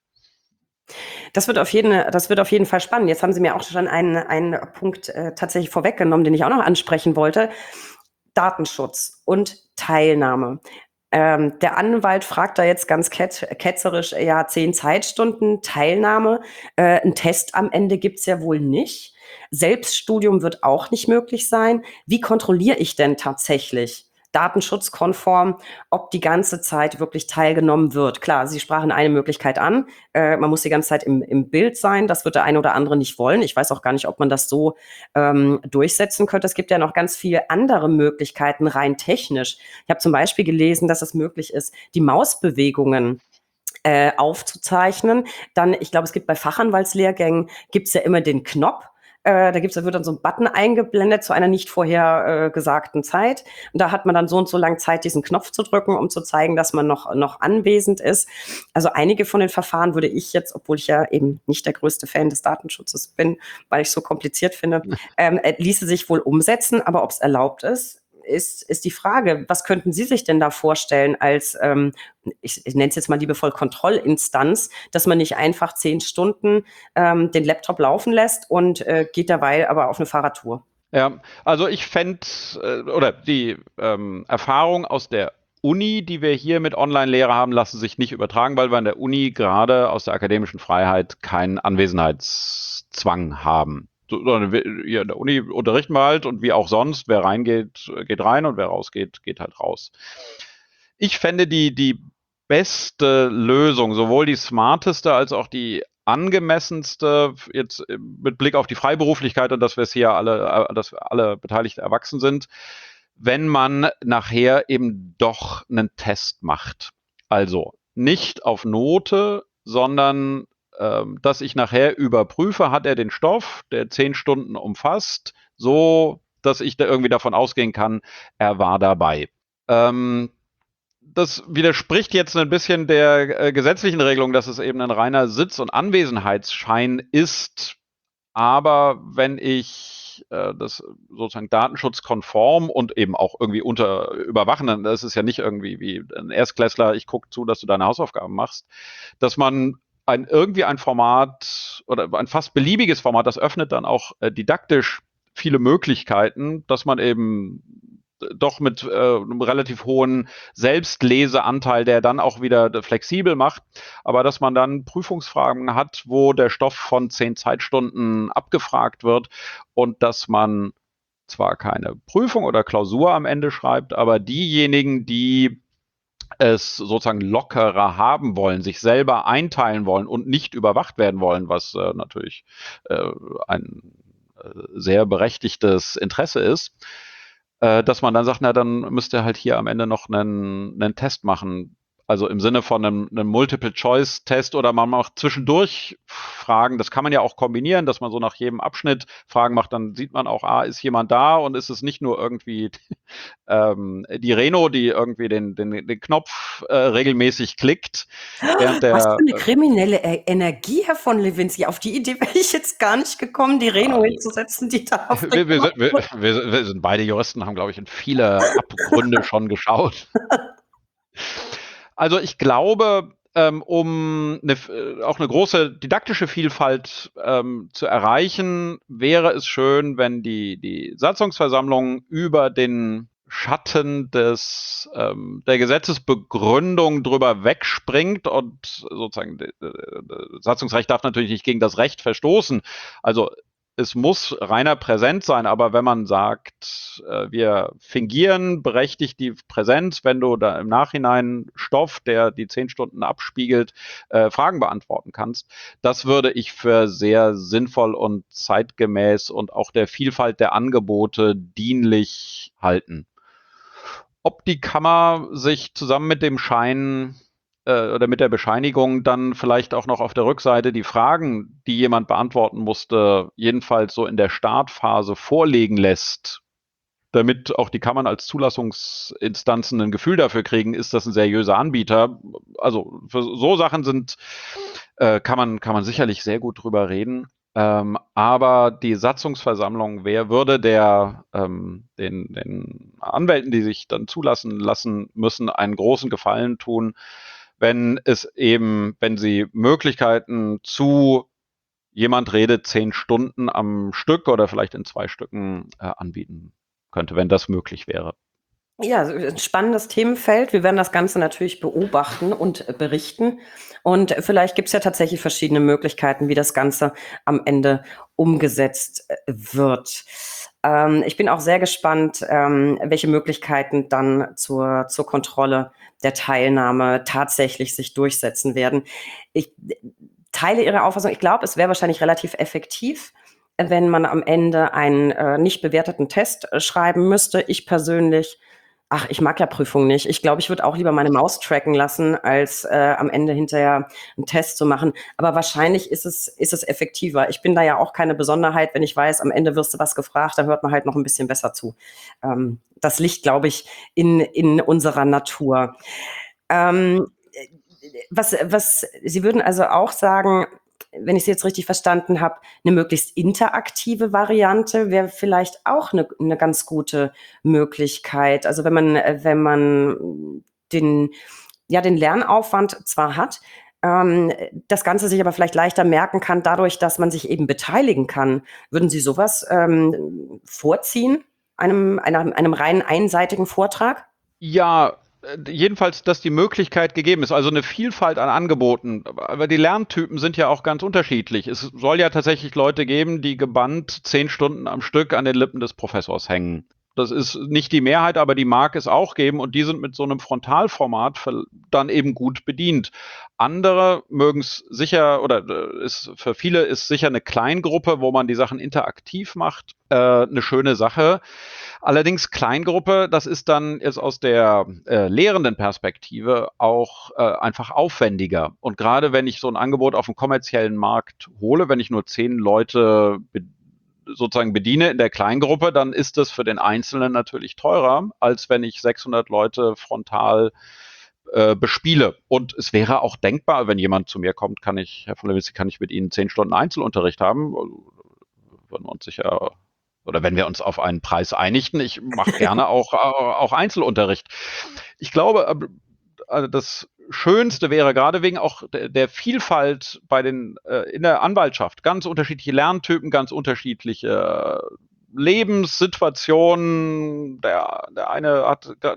Das wird auf jeden Fall spannend. Jetzt haben Sie mir auch schon einen Punkt tatsächlich vorweggenommen, den ich auch noch ansprechen wollte. Datenschutz und Teilnahme. Der Anwalt fragt da jetzt ganz ketzerisch, 10 Zeitstunden Teilnahme. Ein Test am Ende gibt's ja wohl nicht. Selbststudium wird auch nicht möglich sein. Wie kontrolliere ich denn tatsächlich datenschutzkonform, ob die ganze Zeit wirklich teilgenommen wird? Klar, Sie sprachen eine Möglichkeit an. Man muss die ganze Zeit im Bild sein. Das wird der eine oder andere nicht wollen. Ich weiß auch gar nicht, ob man das so durchsetzen könnte. Es gibt ja noch ganz viele andere Möglichkeiten, rein technisch. Ich habe zum Beispiel gelesen, dass es möglich ist, die Mausbewegungen aufzuzeichnen. Dann, ich glaube, es gibt bei Fachanwaltslehrgängen, gibt's ja immer den Knopf. Da wird dann so ein Button eingeblendet zu einer nicht vorher gesagten Zeit. Und da hat man dann so und so lang Zeit, diesen Knopf zu drücken, um zu zeigen, dass man noch anwesend ist. Also einige von den Verfahren würde ich jetzt, obwohl ich ja eben nicht der größte Fan des Datenschutzes bin, weil ich es so kompliziert finde, ließe sich wohl umsetzen. Aber ob es erlaubt ist die Frage. Was könnten Sie sich denn da vorstellen als, ich nenne es jetzt mal liebevoll Kontrollinstanz, dass man nicht einfach 10 Stunden den Laptop laufen lässt und geht dabei aber auf eine Fahrradtour? Ja, also ich fände, oder die Erfahrung aus der Uni, die wir hier mit Online-Lehre haben, lassen sich nicht übertragen, weil wir an der Uni gerade aus der akademischen Freiheit keinen Anwesenheitszwang haben. Sondern hier in der Uni unterrichten wir halt und wie auch sonst, wer reingeht, geht rein und wer rausgeht, geht halt raus. Ich fände die beste Lösung, sowohl die smarteste als auch die angemessenste, jetzt mit Blick auf die Freiberuflichkeit und dass wir es hier dass wir alle Beteiligten erwachsen sind, wenn man nachher eben doch einen Test macht. Also nicht auf Note, sondern dass ich nachher überprüfe, hat er den Stoff, der 10 Stunden umfasst, so, dass ich da irgendwie davon ausgehen kann, er war dabei. Das widerspricht jetzt ein bisschen der gesetzlichen Regelung, dass es eben ein reiner Sitz- und Anwesenheitsschein ist. Aber wenn ich das sozusagen datenschutzkonform und eben auch irgendwie unter überwachen, dann ist es ja nicht irgendwie wie ein Erstklässler, ich gucke zu, dass du deine Hausaufgaben machst, dass man irgendwie ein Format oder ein fast beliebiges Format, das öffnet dann auch didaktisch viele Möglichkeiten, dass man eben doch mit einem relativ hohen Selbstleseanteil, der dann auch wieder flexibel macht, aber dass man dann Prüfungsfragen hat, wo der Stoff von 10 Zeitstunden abgefragt wird und dass man zwar keine Prüfung oder Klausur am Ende schreibt, aber diejenigen, die es sozusagen lockerer haben wollen, sich selber einteilen wollen und nicht überwacht werden wollen, was natürlich ein sehr berechtigtes Interesse ist, dass man dann sagt, na, dann müsst ihr halt hier am Ende noch einen Test machen. Also im Sinne von einem Multiple-Choice-Test oder man macht zwischendurch Fragen. Das kann man ja auch kombinieren, dass man so nach jedem Abschnitt Fragen macht. Dann sieht man auch, ist jemand da und ist es nicht nur irgendwie die Reno, die irgendwie den Knopf regelmäßig klickt. Was für eine kriminelle Energie, Herr von Lewinsky. Auf die Idee wäre ich jetzt gar nicht gekommen, die Reno hinzusetzen, die da auf wir sind beide Juristen, haben, glaube ich, in viele Abgründe schon geschaut. Also ich glaube, um auch eine große didaktische Vielfalt zu erreichen, wäre es schön, wenn die Satzungsversammlung über den Schatten der Gesetzesbegründung drüber wegspringt und sozusagen Satzungsrecht darf natürlich nicht gegen das Recht verstoßen. Also es muss reiner Präsenz sein, aber wenn man sagt, wir fingieren berechtigt die Präsenz, wenn du da im Nachhinein Stoff, der die 10 Stunden abspiegelt, Fragen beantworten kannst, das würde ich für sehr sinnvoll und zeitgemäß und auch der Vielfalt der Angebote dienlich halten. Ob die Kammer sich zusammen mit dem Schein oder mit der Bescheinigung dann vielleicht auch noch auf der Rückseite die Fragen, die jemand beantworten musste, jedenfalls so in der Startphase vorlegen lässt, damit auch die Kammern als Zulassungsinstanzen ein Gefühl dafür kriegen, ist das ein seriöser Anbieter. Also für so Sachen kann man sicherlich sehr gut drüber reden. Aber die Satzungsversammlung, wer würde den Anwälten, die sich dann zulassen lassen müssen, einen großen Gefallen tun, wenn sie Möglichkeiten zu jemand redet 10 Stunden am Stück oder vielleicht in 2 Stücken anbieten könnte, wenn das möglich wäre. Ja, ein spannendes Themenfeld. Wir werden das Ganze natürlich beobachten und berichten. Und vielleicht gibt es ja tatsächlich verschiedene Möglichkeiten, wie das Ganze am Ende umgesetzt wird. Ich bin auch sehr gespannt, welche Möglichkeiten dann zur Kontrolle der Teilnahme tatsächlich sich durchsetzen werden. Ich teile Ihre Auffassung. Ich glaube, es wäre wahrscheinlich relativ effektiv, wenn man am Ende einen nicht bewerteten Test schreiben müsste. Ich persönlich ich mag ja Prüfungen nicht. Ich glaube, ich würde auch lieber meine Maus tracken lassen, als am Ende hinterher einen Test zu machen. Aber wahrscheinlich ist es effektiver. Ich bin da ja auch keine Besonderheit, wenn ich weiß, am Ende wirst du was gefragt, dann hört man halt noch ein bisschen besser zu. Das liegt, glaube ich, in unserer Natur. Sie würden also auch sagen, wenn ich Sie jetzt richtig verstanden habe, eine möglichst interaktive Variante wäre vielleicht auch eine ganz gute Möglichkeit. Also wenn man den Lernaufwand zwar hat, das Ganze sich aber vielleicht leichter merken kann, dadurch, dass man sich eben beteiligen kann. Würden Sie sowas vorziehen, einem rein einseitigen Vortrag? Ja, jedenfalls, dass die Möglichkeit gegeben ist, also eine Vielfalt an Angeboten. Aber die Lerntypen sind ja auch ganz unterschiedlich. Es soll ja tatsächlich Leute geben, die gebannt 10 Stunden am Stück an den Lippen des Professors hängen. Das ist nicht die Mehrheit, aber die mag es auch geben und die sind mit so einem Frontalformat dann eben gut bedient. Andere mögen es sicher, oder für viele ist sicher eine Kleingruppe, wo man die Sachen interaktiv macht, eine schöne Sache. Allerdings Kleingruppe, das ist dann jetzt aus der lehrenden Perspektive auch einfach aufwendiger. Und gerade wenn ich so ein Angebot auf dem kommerziellen Markt hole, wenn ich nur 10 Leute sozusagen bediene in der Kleingruppe, dann ist das für den Einzelnen natürlich teurer, als wenn ich 600 Leute frontal bespiele. Und es wäre auch denkbar, wenn jemand zu mir kommt, Herr von Lewinsky, kann ich mit Ihnen 10 Stunden Einzelunterricht haben? Würden wir uns sicher, oder wenn wir uns auf einen Preis einigten, ich mache gerne auch Einzelunterricht. Ich glaube, das Schönste wäre gerade wegen auch der Vielfalt in der Anwaltschaft, ganz unterschiedliche Lerntypen, ganz unterschiedliche Lebenssituationen. Der eine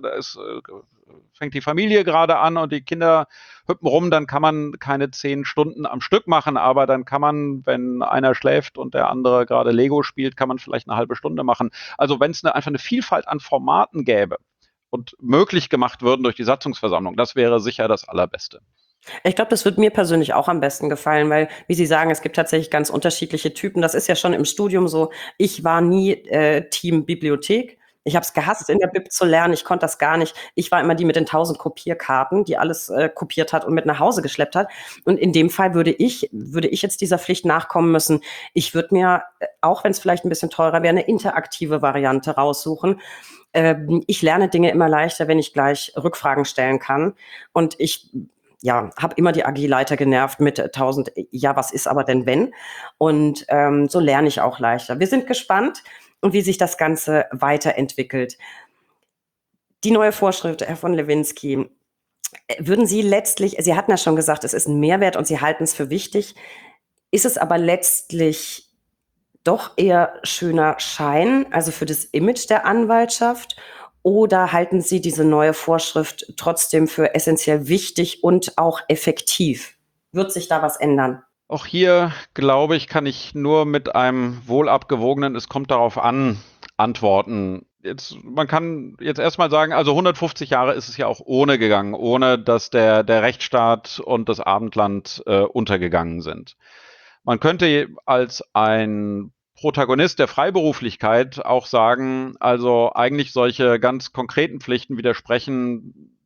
fängt die Familie gerade an und die Kinder hüppen rum, dann kann man keine 10 Stunden am Stück machen, aber dann kann man, wenn einer schläft und der andere gerade Lego spielt, kann man vielleicht eine halbe Stunde machen. Also wenn es einfach eine Vielfalt an Formaten gäbe und möglich gemacht würden durch die Satzungsversammlung, das wäre sicher das Allerbeste. Ich glaube, das wird mir persönlich auch am besten gefallen, weil, wie Sie sagen, es gibt tatsächlich ganz unterschiedliche Typen. Das ist ja schon im Studium so. Ich war nie Team Bibliothek. Ich habe es gehasst, in der Bib zu lernen. Ich konnte das gar nicht. Ich war immer die mit den 1000 Kopierkarten, die alles kopiert hat und mit nach Hause geschleppt hat. Und in dem Fall würde ich jetzt dieser Pflicht nachkommen müssen. Ich würde mir, auch wenn es vielleicht ein bisschen teurer wäre, eine interaktive Variante raussuchen. Ich lerne Dinge immer leichter, wenn ich gleich Rückfragen stellen kann. Und ich habe immer die AG-Leiter genervt mit 1000, was ist aber denn wenn? Und so lerne ich auch leichter. Wir sind gespannt, und wie sich das Ganze weiterentwickelt. Die neue Vorschrift, Herr von Lewinsky, würden Sie Sie hatten ja schon gesagt, es ist ein Mehrwert und Sie halten es für wichtig. Ist es aber letztlich doch eher schöner Schein, also für das Image der Anwaltschaft? Oder halten Sie diese neue Vorschrift trotzdem für essentiell wichtig und auch effektiv? Wird sich da was ändern? Auch hier, glaube ich, kann ich nur mit einem wohlabgewogenen, es kommt darauf an, antworten. Man kann jetzt erstmal sagen, also 150 Jahre ist es ja auch ohne gegangen, ohne dass der Rechtsstaat und das Abendland untergegangen sind. Man könnte als ein Protagonist der Freiberuflichkeit auch sagen, also eigentlich solche ganz konkreten Pflichten widersprechen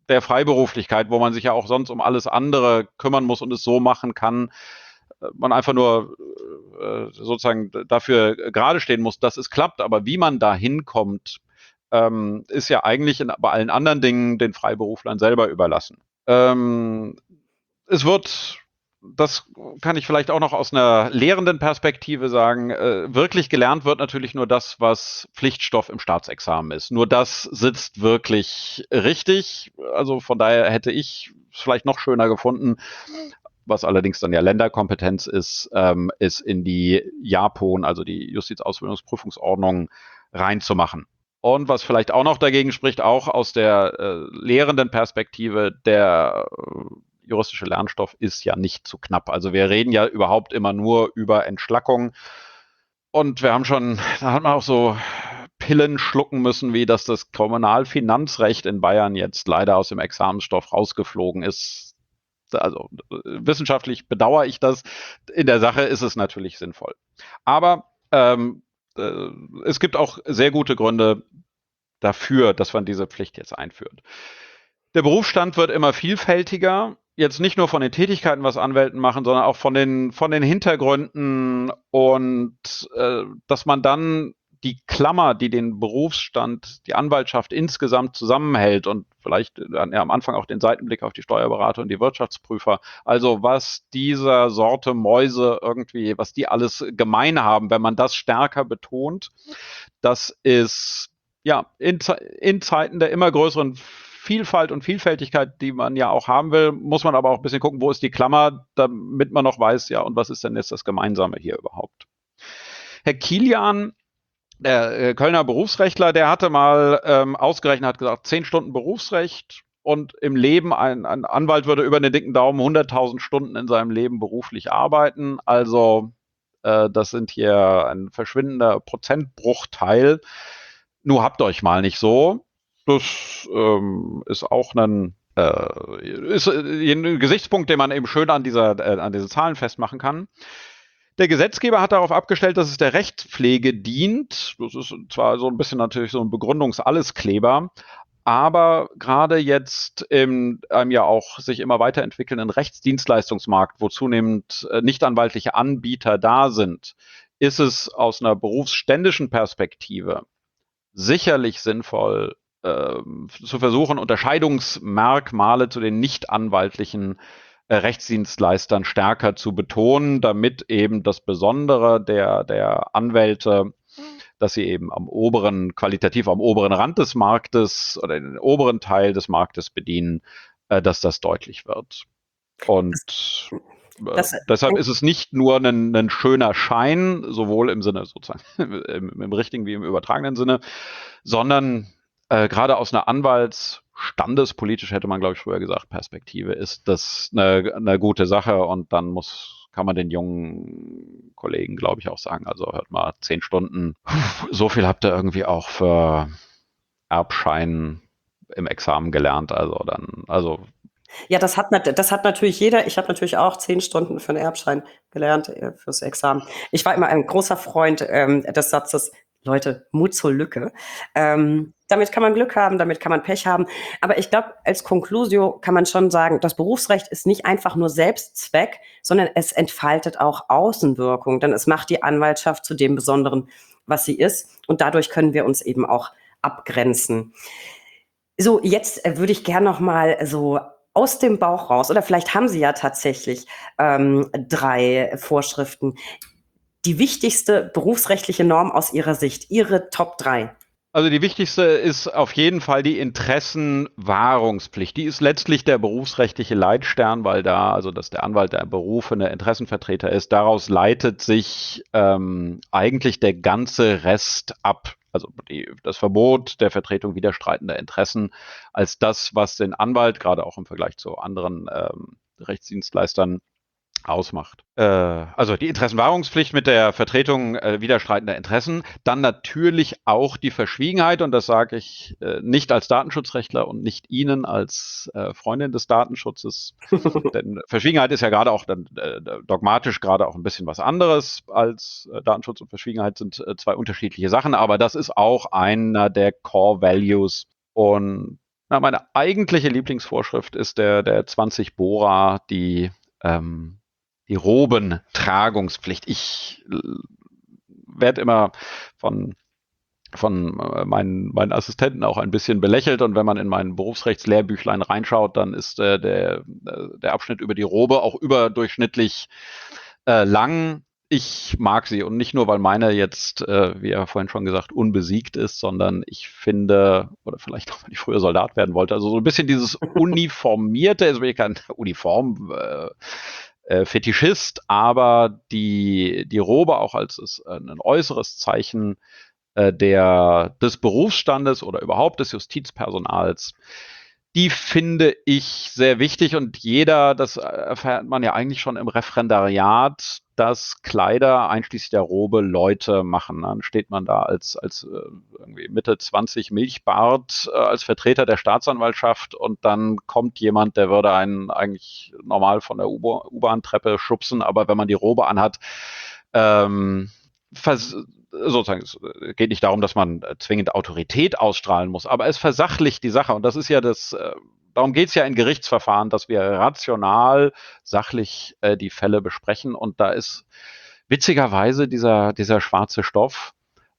der Freiberuflichkeit, wo man sich ja auch sonst um alles andere kümmern muss und es so machen kann, man einfach nur sozusagen dafür gerade stehen muss, dass es klappt. Aber wie man da hinkommt, ist ja eigentlich bei allen anderen Dingen den Freiberuflern selber überlassen. Es wird, das kann ich vielleicht auch noch aus einer lehrenden Perspektive sagen, wirklich gelernt wird natürlich nur das, was Pflichtstoff im Staatsexamen ist. Nur das sitzt wirklich richtig. Also von daher hätte ich es vielleicht noch schöner gefunden, was allerdings dann ja Länderkompetenz ist, ist in die JAPON, also die Justizausbildungsprüfungsordnung, reinzumachen. Und was vielleicht auch noch dagegen spricht, auch aus der lehrenden Perspektive, der juristische Lernstoff ist ja nicht zu knapp. Also wir reden ja überhaupt immer nur über Entschlackung. Und wir haben schon, da hat man auch so Pillen schlucken müssen, wie dass das Kommunalfinanzrecht in Bayern jetzt leider aus dem Examensstoff rausgeflogen ist. Also wissenschaftlich bedauere ich das. In der Sache ist es natürlich sinnvoll. Aber es gibt auch sehr gute Gründe dafür, dass man diese Pflicht jetzt einführt. Der Berufsstand wird immer vielfältiger. Jetzt nicht nur von den Tätigkeiten, was Anwälten machen, sondern auch von den Hintergründen und dass man dann die Klammer, die den Berufsstand, die Anwaltschaft insgesamt zusammenhält und vielleicht am Anfang auch den Seitenblick auf die Steuerberater und die Wirtschaftsprüfer, also was dieser Sorte Mäuse irgendwie, was die alles gemein haben, wenn man das stärker betont, das ist ja in Zeiten der immer größeren Vielfalt und Vielfältigkeit, die man ja auch haben will, muss man aber auch ein bisschen gucken, wo ist die Klammer, damit man noch weiß, ja, und was ist denn jetzt das Gemeinsame hier überhaupt? Herr Kilian, der Kölner Berufsrechtler, der hatte mal ausgerechnet, hat gesagt, 10 Stunden Berufsrecht und im Leben, ein Anwalt würde über den dicken Daumen 100.000 Stunden in seinem Leben beruflich arbeiten. Also das sind hier ein verschwindender Prozentbruchteil. Nur habt euch mal nicht so. Das ist auch ein Gesichtspunkt, den man eben schön an diese Zahlen festmachen kann. Der Gesetzgeber hat darauf abgestellt, dass es der Rechtspflege dient. Das ist zwar so ein bisschen natürlich so ein Begründungs-Alleskleber, aber gerade jetzt in einem ja auch sich immer weiterentwickelnden Rechtsdienstleistungsmarkt, wo zunehmend nichtanwaltliche Anbieter da sind, ist es aus einer berufsständischen Perspektive sicherlich sinnvoll, zu versuchen, Unterscheidungsmerkmale zu den nichtanwaltlichen Rechtsdienstleistern stärker zu betonen, damit eben das Besondere der Anwälte, dass sie eben qualitativ am oberen Rand des Marktes oder den oberen Teil des Marktes bedienen, dass das deutlich wird. Und deshalb ist es nicht nur ein schöner Schein, sowohl im Sinne sozusagen im richtigen wie im übertragenen Sinne, sondern gerade aus einer standespolitisch hätte man, glaube ich, früher gesagt, Perspektive ist das eine gute Sache und dann kann man den jungen Kollegen, glaube ich, auch sagen, also hört mal, 10 Stunden, so viel habt ihr irgendwie auch für Erbschein im Examen gelernt, ja, das hat natürlich jeder. Ich habe natürlich auch 10 Stunden für einen Erbschein gelernt, fürs Examen. Ich war immer ein großer Freund des Satzes, Leute, Mut zur Lücke. Damit kann man Glück haben, damit kann man Pech haben. Aber ich glaube, als Conclusio kann man schon sagen, das Berufsrecht ist nicht einfach nur Selbstzweck, sondern es entfaltet auch Außenwirkung. Denn es macht die Anwaltschaft zu dem Besonderen, was sie ist. Und dadurch können wir uns eben auch abgrenzen. So, jetzt würde ich gerne noch mal so aus dem Bauch raus, oder vielleicht haben Sie ja tatsächlich 3 Vorschriften. Die wichtigste berufsrechtliche Norm aus Ihrer Sicht, Ihre Top 3? Also die wichtigste ist auf jeden Fall die Interessenwahrungspflicht. Die ist letztlich der berufsrechtliche Leitstern, weil dass der Anwalt der berufene Interessenvertreter ist, daraus leitet sich eigentlich der ganze Rest ab. Also das Verbot der Vertretung widerstreitender Interessen als das, was den Anwalt gerade auch im Vergleich zu anderen Rechtsdienstleistern ausmacht. Also die Interessenwahrungspflicht mit der Vertretung widerstreitender Interessen, dann natürlich auch die Verschwiegenheit, und das sage ich nicht als Datenschutzrechtler und nicht Ihnen als Freundin des Datenschutzes, denn Verschwiegenheit ist ja gerade auch dogmatisch gerade auch ein bisschen was anderes als Datenschutz und Verschwiegenheit sind 2 unterschiedliche Sachen, aber das ist auch einer der Core Values und Na, meine eigentliche Lieblingsvorschrift ist der 20 Bora, die Robentragungspflicht. Ich werde immer von meinen Assistenten auch ein bisschen belächelt, und wenn man in mein Berufsrechtslehrbüchlein reinschaut, dann ist der Abschnitt über die Robe auch überdurchschnittlich lang. Ich mag sie, und nicht nur, weil meine jetzt, wie ja vorhin schon gesagt, unbesiegt ist, sondern ich finde, oder vielleicht auch, weil ich früher Soldat werden wollte, also so ein bisschen dieses uniformierte, also bin ich kein Fetischist, aber die Robe auch als ein äußeres Zeichen des Berufsstandes oder überhaupt des Justizpersonals, die finde ich sehr wichtig, und das erfährt man ja eigentlich schon im Referendariat, dass Kleider einschließlich der Robe Leute machen. Dann steht man da als irgendwie Mitte 20 Milchbart als Vertreter der Staatsanwaltschaft, und dann kommt jemand, der würde einen eigentlich normal von der U-Bahn-Treppe schubsen, aber wenn man die Robe anhat, sozusagen, es geht nicht darum, dass man zwingend Autorität ausstrahlen muss, aber es versachlicht die Sache. Und das ist ja darum geht es ja in Gerichtsverfahren, dass wir rational, sachlich die Fälle besprechen. Und da ist witzigerweise dieser schwarze Stoff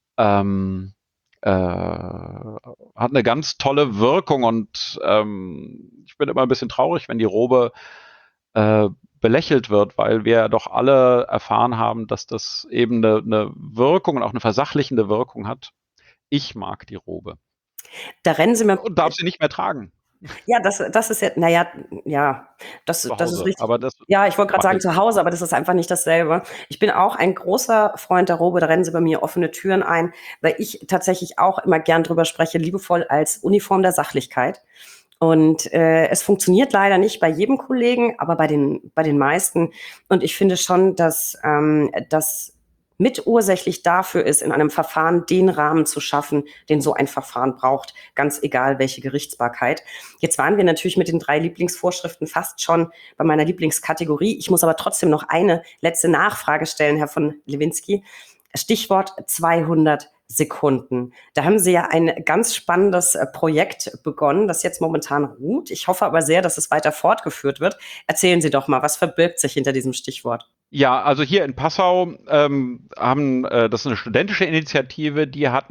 hat eine ganz tolle Wirkung, und ich bin immer ein bisschen traurig, wenn die Robe belächelt wird, weil wir doch alle erfahren haben, dass das eben eine Wirkung und auch eine versachlichende Wirkung hat. Ich mag die Robe Da rennen Sie mir. und darf sie nicht mehr tragen Ja, das ist ja, naja, ja, zu das ist Hause. richtig. Aber das Ja, ich wollte gerade mache sagen ich. zu Hause, aber das ist einfach nicht dasselbe. Ich bin auch ein großer Freund der Robe, da rennen Sie bei mir offene Türen ein, weil ich tatsächlich auch immer gern drüber spreche, liebevoll als Uniform der Sachlichkeit. Und es funktioniert leider nicht bei jedem Kollegen, aber bei den meisten. Und ich finde schon, dass das mitursächlich dafür ist, in einem Verfahren den Rahmen zu schaffen, den so ein Verfahren braucht, ganz egal welche Gerichtsbarkeit. Jetzt waren wir natürlich mit den 3 Lieblingsvorschriften fast schon bei meiner Lieblingskategorie. Ich muss aber trotzdem noch eine letzte Nachfrage stellen, Herr von Lewinsky. Stichwort 200 Sekunden. Da haben Sie ja ein ganz spannendes Projekt begonnen, das jetzt momentan ruht. Ich hoffe aber sehr, dass es weiter fortgeführt wird. Erzählen Sie doch mal, was verbirgt sich hinter diesem Stichwort? Ja, also hier in Passau das ist eine studentische Initiative,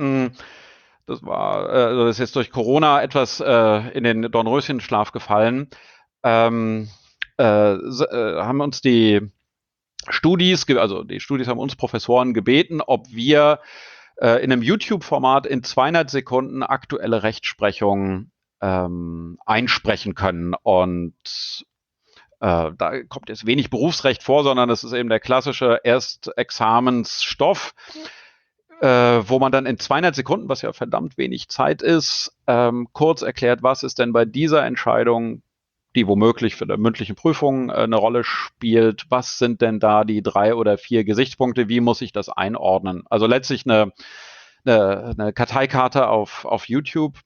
das ist jetzt durch Corona etwas in den Dornröschenschlaf gefallen, haben uns die Studis haben uns Professoren gebeten, ob wir in einem YouTube-Format in 200 Sekunden aktuelle Rechtsprechung einsprechen können. Und da kommt jetzt wenig Berufsrecht vor, sondern das ist eben der klassische Erstexamensstoff, wo man dann in 200 Sekunden, was ja verdammt wenig Zeit ist, kurz erklärt, was ist denn bei dieser Entscheidung, die womöglich für die mündliche Prüfung eine Rolle spielt, was sind denn da die 3 oder 4 Gesichtspunkte, wie muss ich das einordnen? Also letztlich eine Karteikarte auf YouTube.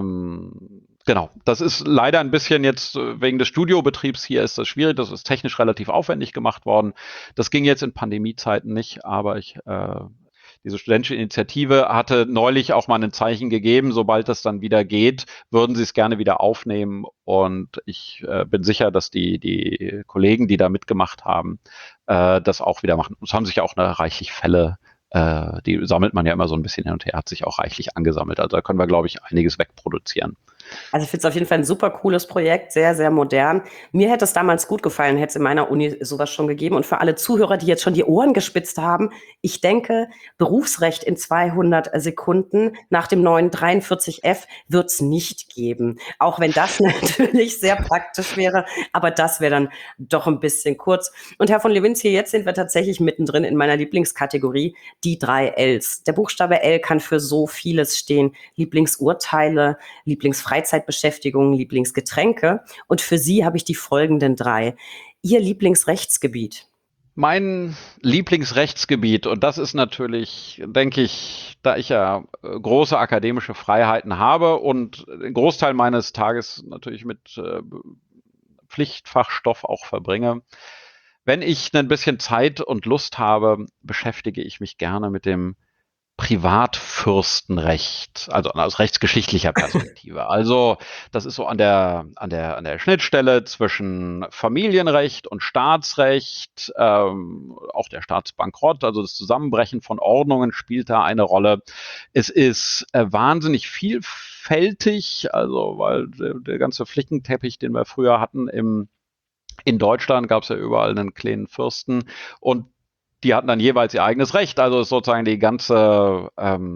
Genau, das ist leider ein bisschen jetzt wegen des Studiobetriebs hier ist das schwierig, das ist technisch relativ aufwendig gemacht worden. Das ging jetzt in Pandemiezeiten nicht, aber diese studentische Initiative hatte neulich auch mal ein Zeichen gegeben, sobald das dann wieder geht, würden sie es gerne wieder aufnehmen, und ich bin sicher, dass die Kollegen, die da mitgemacht haben, das auch wieder machen. Es haben sich auch reichlich Fälle, die sammelt man ja immer so ein bisschen hin und her, hat sich auch reichlich angesammelt. Also da können wir, glaube ich, einiges wegproduzieren. Also ich finde es auf jeden Fall ein super cooles Projekt, sehr, sehr modern. Mir hätte es damals gut gefallen, hätte es in meiner Uni sowas schon gegeben. Und für alle Zuhörer, die jetzt schon die Ohren gespitzt haben, ich denke, Berufsrecht in 200 Sekunden nach dem neuen 43f wird es nicht geben. Auch wenn das natürlich sehr praktisch wäre, aber das wäre dann doch ein bisschen kurz. Und Herr von Lewinsky, jetzt sind wir tatsächlich mittendrin in meiner Lieblingskategorie, die 3 Ls. Der Buchstabe L kann für so vieles stehen. Lieblingsurteile, Lieblingsfreizeitbeschäftigung, Lieblingsgetränke. Und für Sie habe ich die folgenden 3. Ihr Lieblingsrechtsgebiet? Mein Lieblingsrechtsgebiet, und das ist natürlich, denke ich, da ich ja große akademische Freiheiten habe und den Großteil meines Tages natürlich mit Pflichtfachstoff auch verbringe, wenn ich ein bisschen Zeit und Lust habe, beschäftige ich mich gerne mit dem Privatfürstenrecht, also aus rechtsgeschichtlicher Perspektive. Also das ist so an der Schnittstelle zwischen Familienrecht und Staatsrecht, auch der Staatsbankrott, also das Zusammenbrechen von Ordnungen spielt da eine Rolle. Es ist wahnsinnig vielfältig, also weil der ganze Flickenteppich, den wir früher hatten in Deutschland, gab es ja überall einen kleinen Fürsten und die hatten dann jeweils ihr eigenes Recht, also ist sozusagen die ganze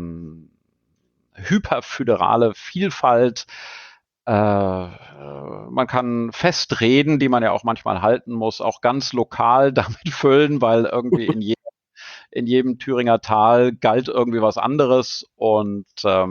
hyperföderale Vielfalt. Man kann Festreden, die man ja auch manchmal halten muss, auch ganz lokal damit füllen, weil irgendwie in jedem Thüringer Tal galt irgendwie was anderes. Und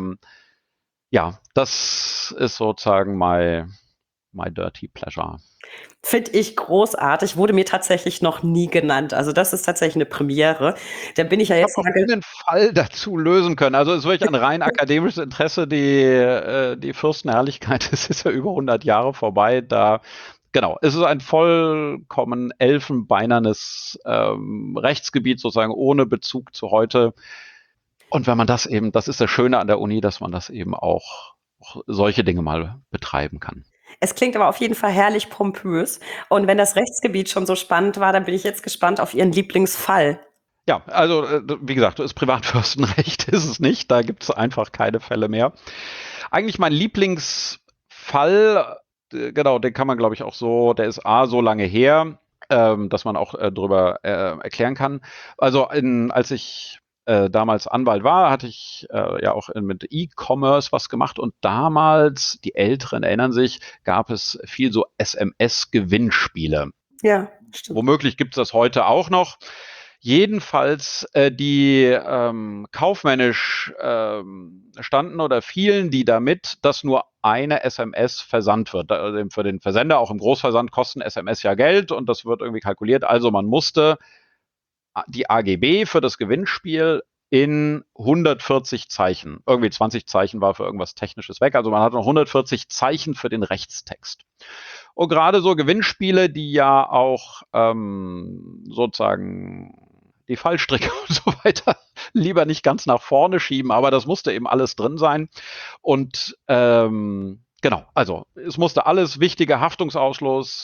ja, das ist sozusagen my dirty pleasure. Finde ich großartig, wurde mir tatsächlich noch nie genannt. Also das ist tatsächlich eine Premiere. Da bin ich ja Ich jetzt habe noch einen Fall dazu lösen können. Also es ist wirklich ein rein akademisches Interesse. Die Fürstenherrlichkeit, das ist ja über 100 Jahre vorbei. Genau, es ist ein vollkommen elfenbeinernes Rechtsgebiet, sozusagen ohne Bezug zu heute. Und wenn man das ist das Schöne an der Uni, dass man das eben auch solche Dinge mal betreiben kann. Es klingt aber auf jeden Fall herrlich pompös. Und wenn das Rechtsgebiet schon so spannend war, dann bin ich jetzt gespannt auf Ihren Lieblingsfall. Ja, also wie gesagt, das Privatfürstenrecht ist es nicht. Da gibt es einfach keine Fälle mehr. Eigentlich mein Lieblingsfall, genau, den kann man, glaube ich, auch so, der ist so lange her, dass man auch drüber erklären kann. Also als ich damals Anwalt war, hatte ich ja auch mit E-Commerce was gemacht und damals, die Älteren erinnern sich, gab es viel so SMS-Gewinnspiele. Ja, stimmt. Womöglich gibt es das heute auch noch. Jedenfalls die kaufmännisch standen oder fielen die damit, dass nur eine SMS versandt wird. Also für den Versender, auch im Großversand, kosten SMS ja Geld und das wird irgendwie kalkuliert. Also man musste die AGB für das Gewinnspiel in 140 Zeichen. Irgendwie 20 Zeichen war für irgendwas Technisches weg. Also man hat noch 140 Zeichen für den Rechtstext. Und gerade so Gewinnspiele, die ja auch sozusagen die Fallstricke und so weiter lieber nicht ganz nach vorne schieben, aber das musste eben alles drin sein. Und genau, also es musste alles wichtige Haftungsausschluss,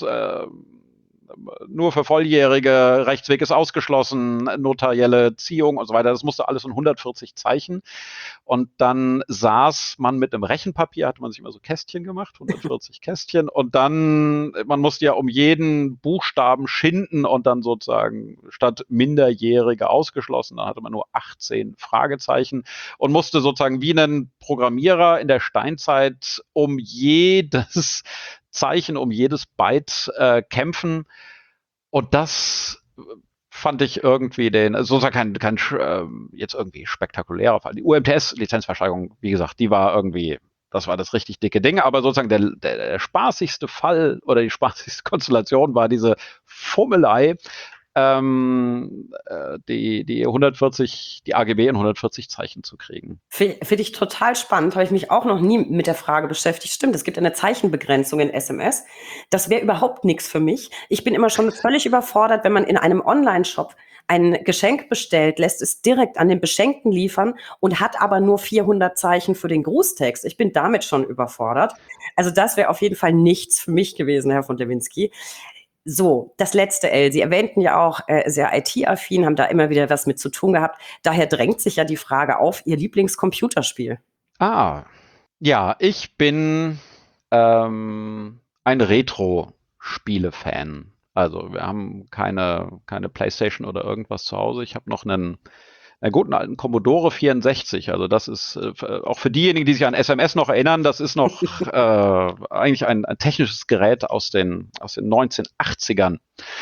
nur für Volljährige, Rechtsweg ist ausgeschlossen, notarielle Ziehung und so weiter. Das musste alles in 140 Zeichen. Und dann saß man mit einem Rechenpapier, hatte man sich immer so Kästchen gemacht, 140 Kästchen. Und dann, man musste ja um jeden Buchstaben schinden und dann sozusagen statt Minderjährige ausgeschlossen, dann hatte man nur 18 Fragezeichen und musste sozusagen wie ein Programmierer in der Steinzeit um jedes Zeichen, um jedes Byte kämpfen. Und das fand ich irgendwie sozusagen kein jetzt irgendwie spektakulärer Fall. Die UMTS-Lizenzversteigerung, wie gesagt, das war das richtig dicke Ding, aber sozusagen der spaßigste Fall oder die spaßigste Konstellation war diese Fummelei, die 140, die AGB in 140 Zeichen zu kriegen. Finde ich total spannend, habe ich mich auch noch nie mit der Frage beschäftigt. Stimmt, es gibt eine Zeichenbegrenzung in SMS. Das wäre überhaupt nichts für mich. Ich bin immer schon völlig überfordert, wenn man in einem Online-Shop ein Geschenk bestellt, lässt es direkt an den Beschenkten liefern und hat aber nur 400 Zeichen für den Grußtext. Ich bin damit schon überfordert. Also das wäre auf jeden Fall nichts für mich gewesen, Herr von Dewinski. So, das letzte L. Sie erwähnten ja auch sehr IT-affin, haben da immer wieder was mit zu tun gehabt. Daher drängt sich ja die Frage auf, Ihr Lieblingscomputerspiel. Ja, ich bin ein Retro-Spiele-Fan. Also wir haben keine PlayStation oder irgendwas zu Hause. Ich habe noch einen guten alten Commodore 64. Also das ist auch für diejenigen, die sich an SMS noch erinnern, das ist noch eigentlich ein technisches Gerät aus den 1980ern.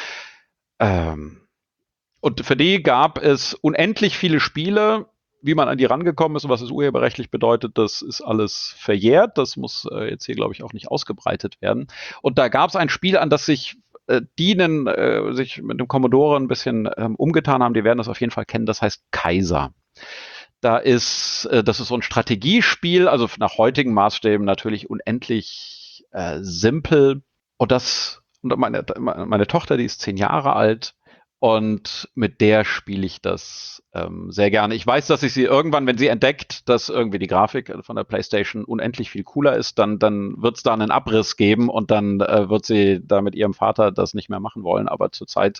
Und für die gab es unendlich viele Spiele. Wie man an die rangekommen ist und was es urheberrechtlich bedeutet, das ist alles verjährt. Das muss jetzt hier, glaube ich, auch nicht ausgebreitet werden. Und da gab es ein Spiel, an das sich sich mit dem Commodore ein bisschen umgetan haben. Die werden das auf jeden Fall kennen. Das heißt Kaiser. Das ist so ein Strategiespiel, also nach heutigen Maßstäben natürlich unendlich simpel. Und meine Tochter, die ist 10 Jahre alt. Und mit der spiele ich das sehr gerne. Ich weiß, dass ich sie irgendwann, wenn sie entdeckt, dass irgendwie die Grafik von der PlayStation unendlich viel cooler ist, dann wird es da einen Abriss geben und dann wird sie da mit ihrem Vater das nicht mehr machen wollen. Aber zurzeit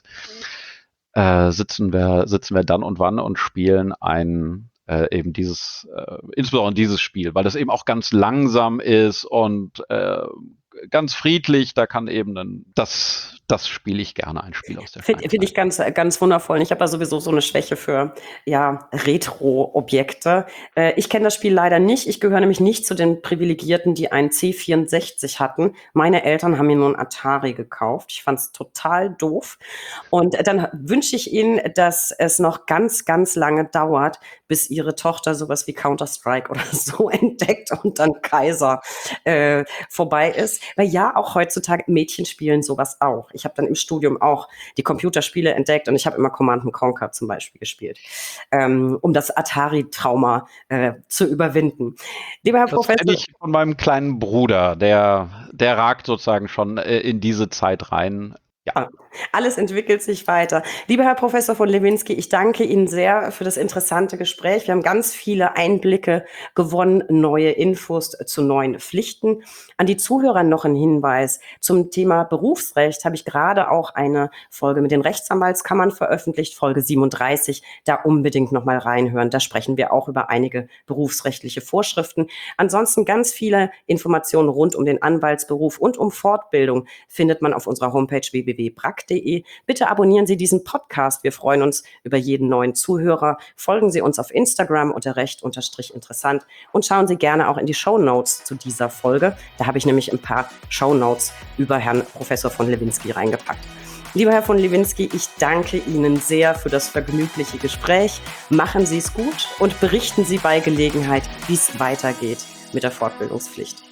sitzen wir dann und wann und spielen eben insbesondere dieses Spiel, weil das eben auch ganz langsam ist und ganz friedlich. Da kann eben das spiele ich gerne, ein Spiel aus der Steinzeit. Finde ich ganz, ganz wundervoll. Ich habe ja sowieso so eine Schwäche für Retro-Objekte. Ich kenne das Spiel leider nicht. Ich gehöre nämlich nicht zu den Privilegierten, die einen C64 hatten. Meine Eltern haben mir nur einen Atari gekauft. Ich fand es total doof. Und dann wünsche ich Ihnen, dass es noch ganz, ganz lange dauert, bis Ihre Tochter sowas wie Counter-Strike oder so entdeckt und dann Kaiser vorbei ist. Weil ja, auch heutzutage Mädchen spielen sowas auch. Ich habe dann im Studium auch die Computerspiele entdeckt und ich habe immer Command & Conquer zum Beispiel gespielt, um das Atari-Trauma zu überwinden. Lieber Herr Professor. Das kenne ich von meinem kleinen Bruder, der ragt sozusagen schon in diese Zeit rein. Ja. Alles entwickelt sich weiter. Lieber Herr Professor von Lewinsky, ich danke Ihnen sehr für das interessante Gespräch. Wir haben ganz viele Einblicke gewonnen, neue Infos zu neuen Pflichten. An die Zuhörer noch ein Hinweis. Zum Thema Berufsrecht habe ich gerade auch eine Folge mit den Rechtsanwaltskammern veröffentlicht, Folge 37. Da unbedingt nochmal reinhören. Da sprechen wir auch über einige berufsrechtliche Vorschriften. Ansonsten ganz viele Informationen rund um den Anwaltsberuf und um Fortbildung findet man auf unserer Homepage www.brack.de. Bitte abonnieren Sie diesen Podcast. Wir freuen uns über jeden neuen Zuhörer. Folgen Sie uns auf Instagram unter recht_interessant und schauen Sie gerne auch in die Shownotes zu dieser Folge. Da habe ich nämlich ein paar Shownotes über Herrn Professor von Lewinsky reingepackt. Lieber Herr von Lewinsky, ich danke Ihnen sehr für das vergnügliche Gespräch. Machen Sie es gut und berichten Sie bei Gelegenheit, wie es weitergeht mit der Fortbildungspflicht.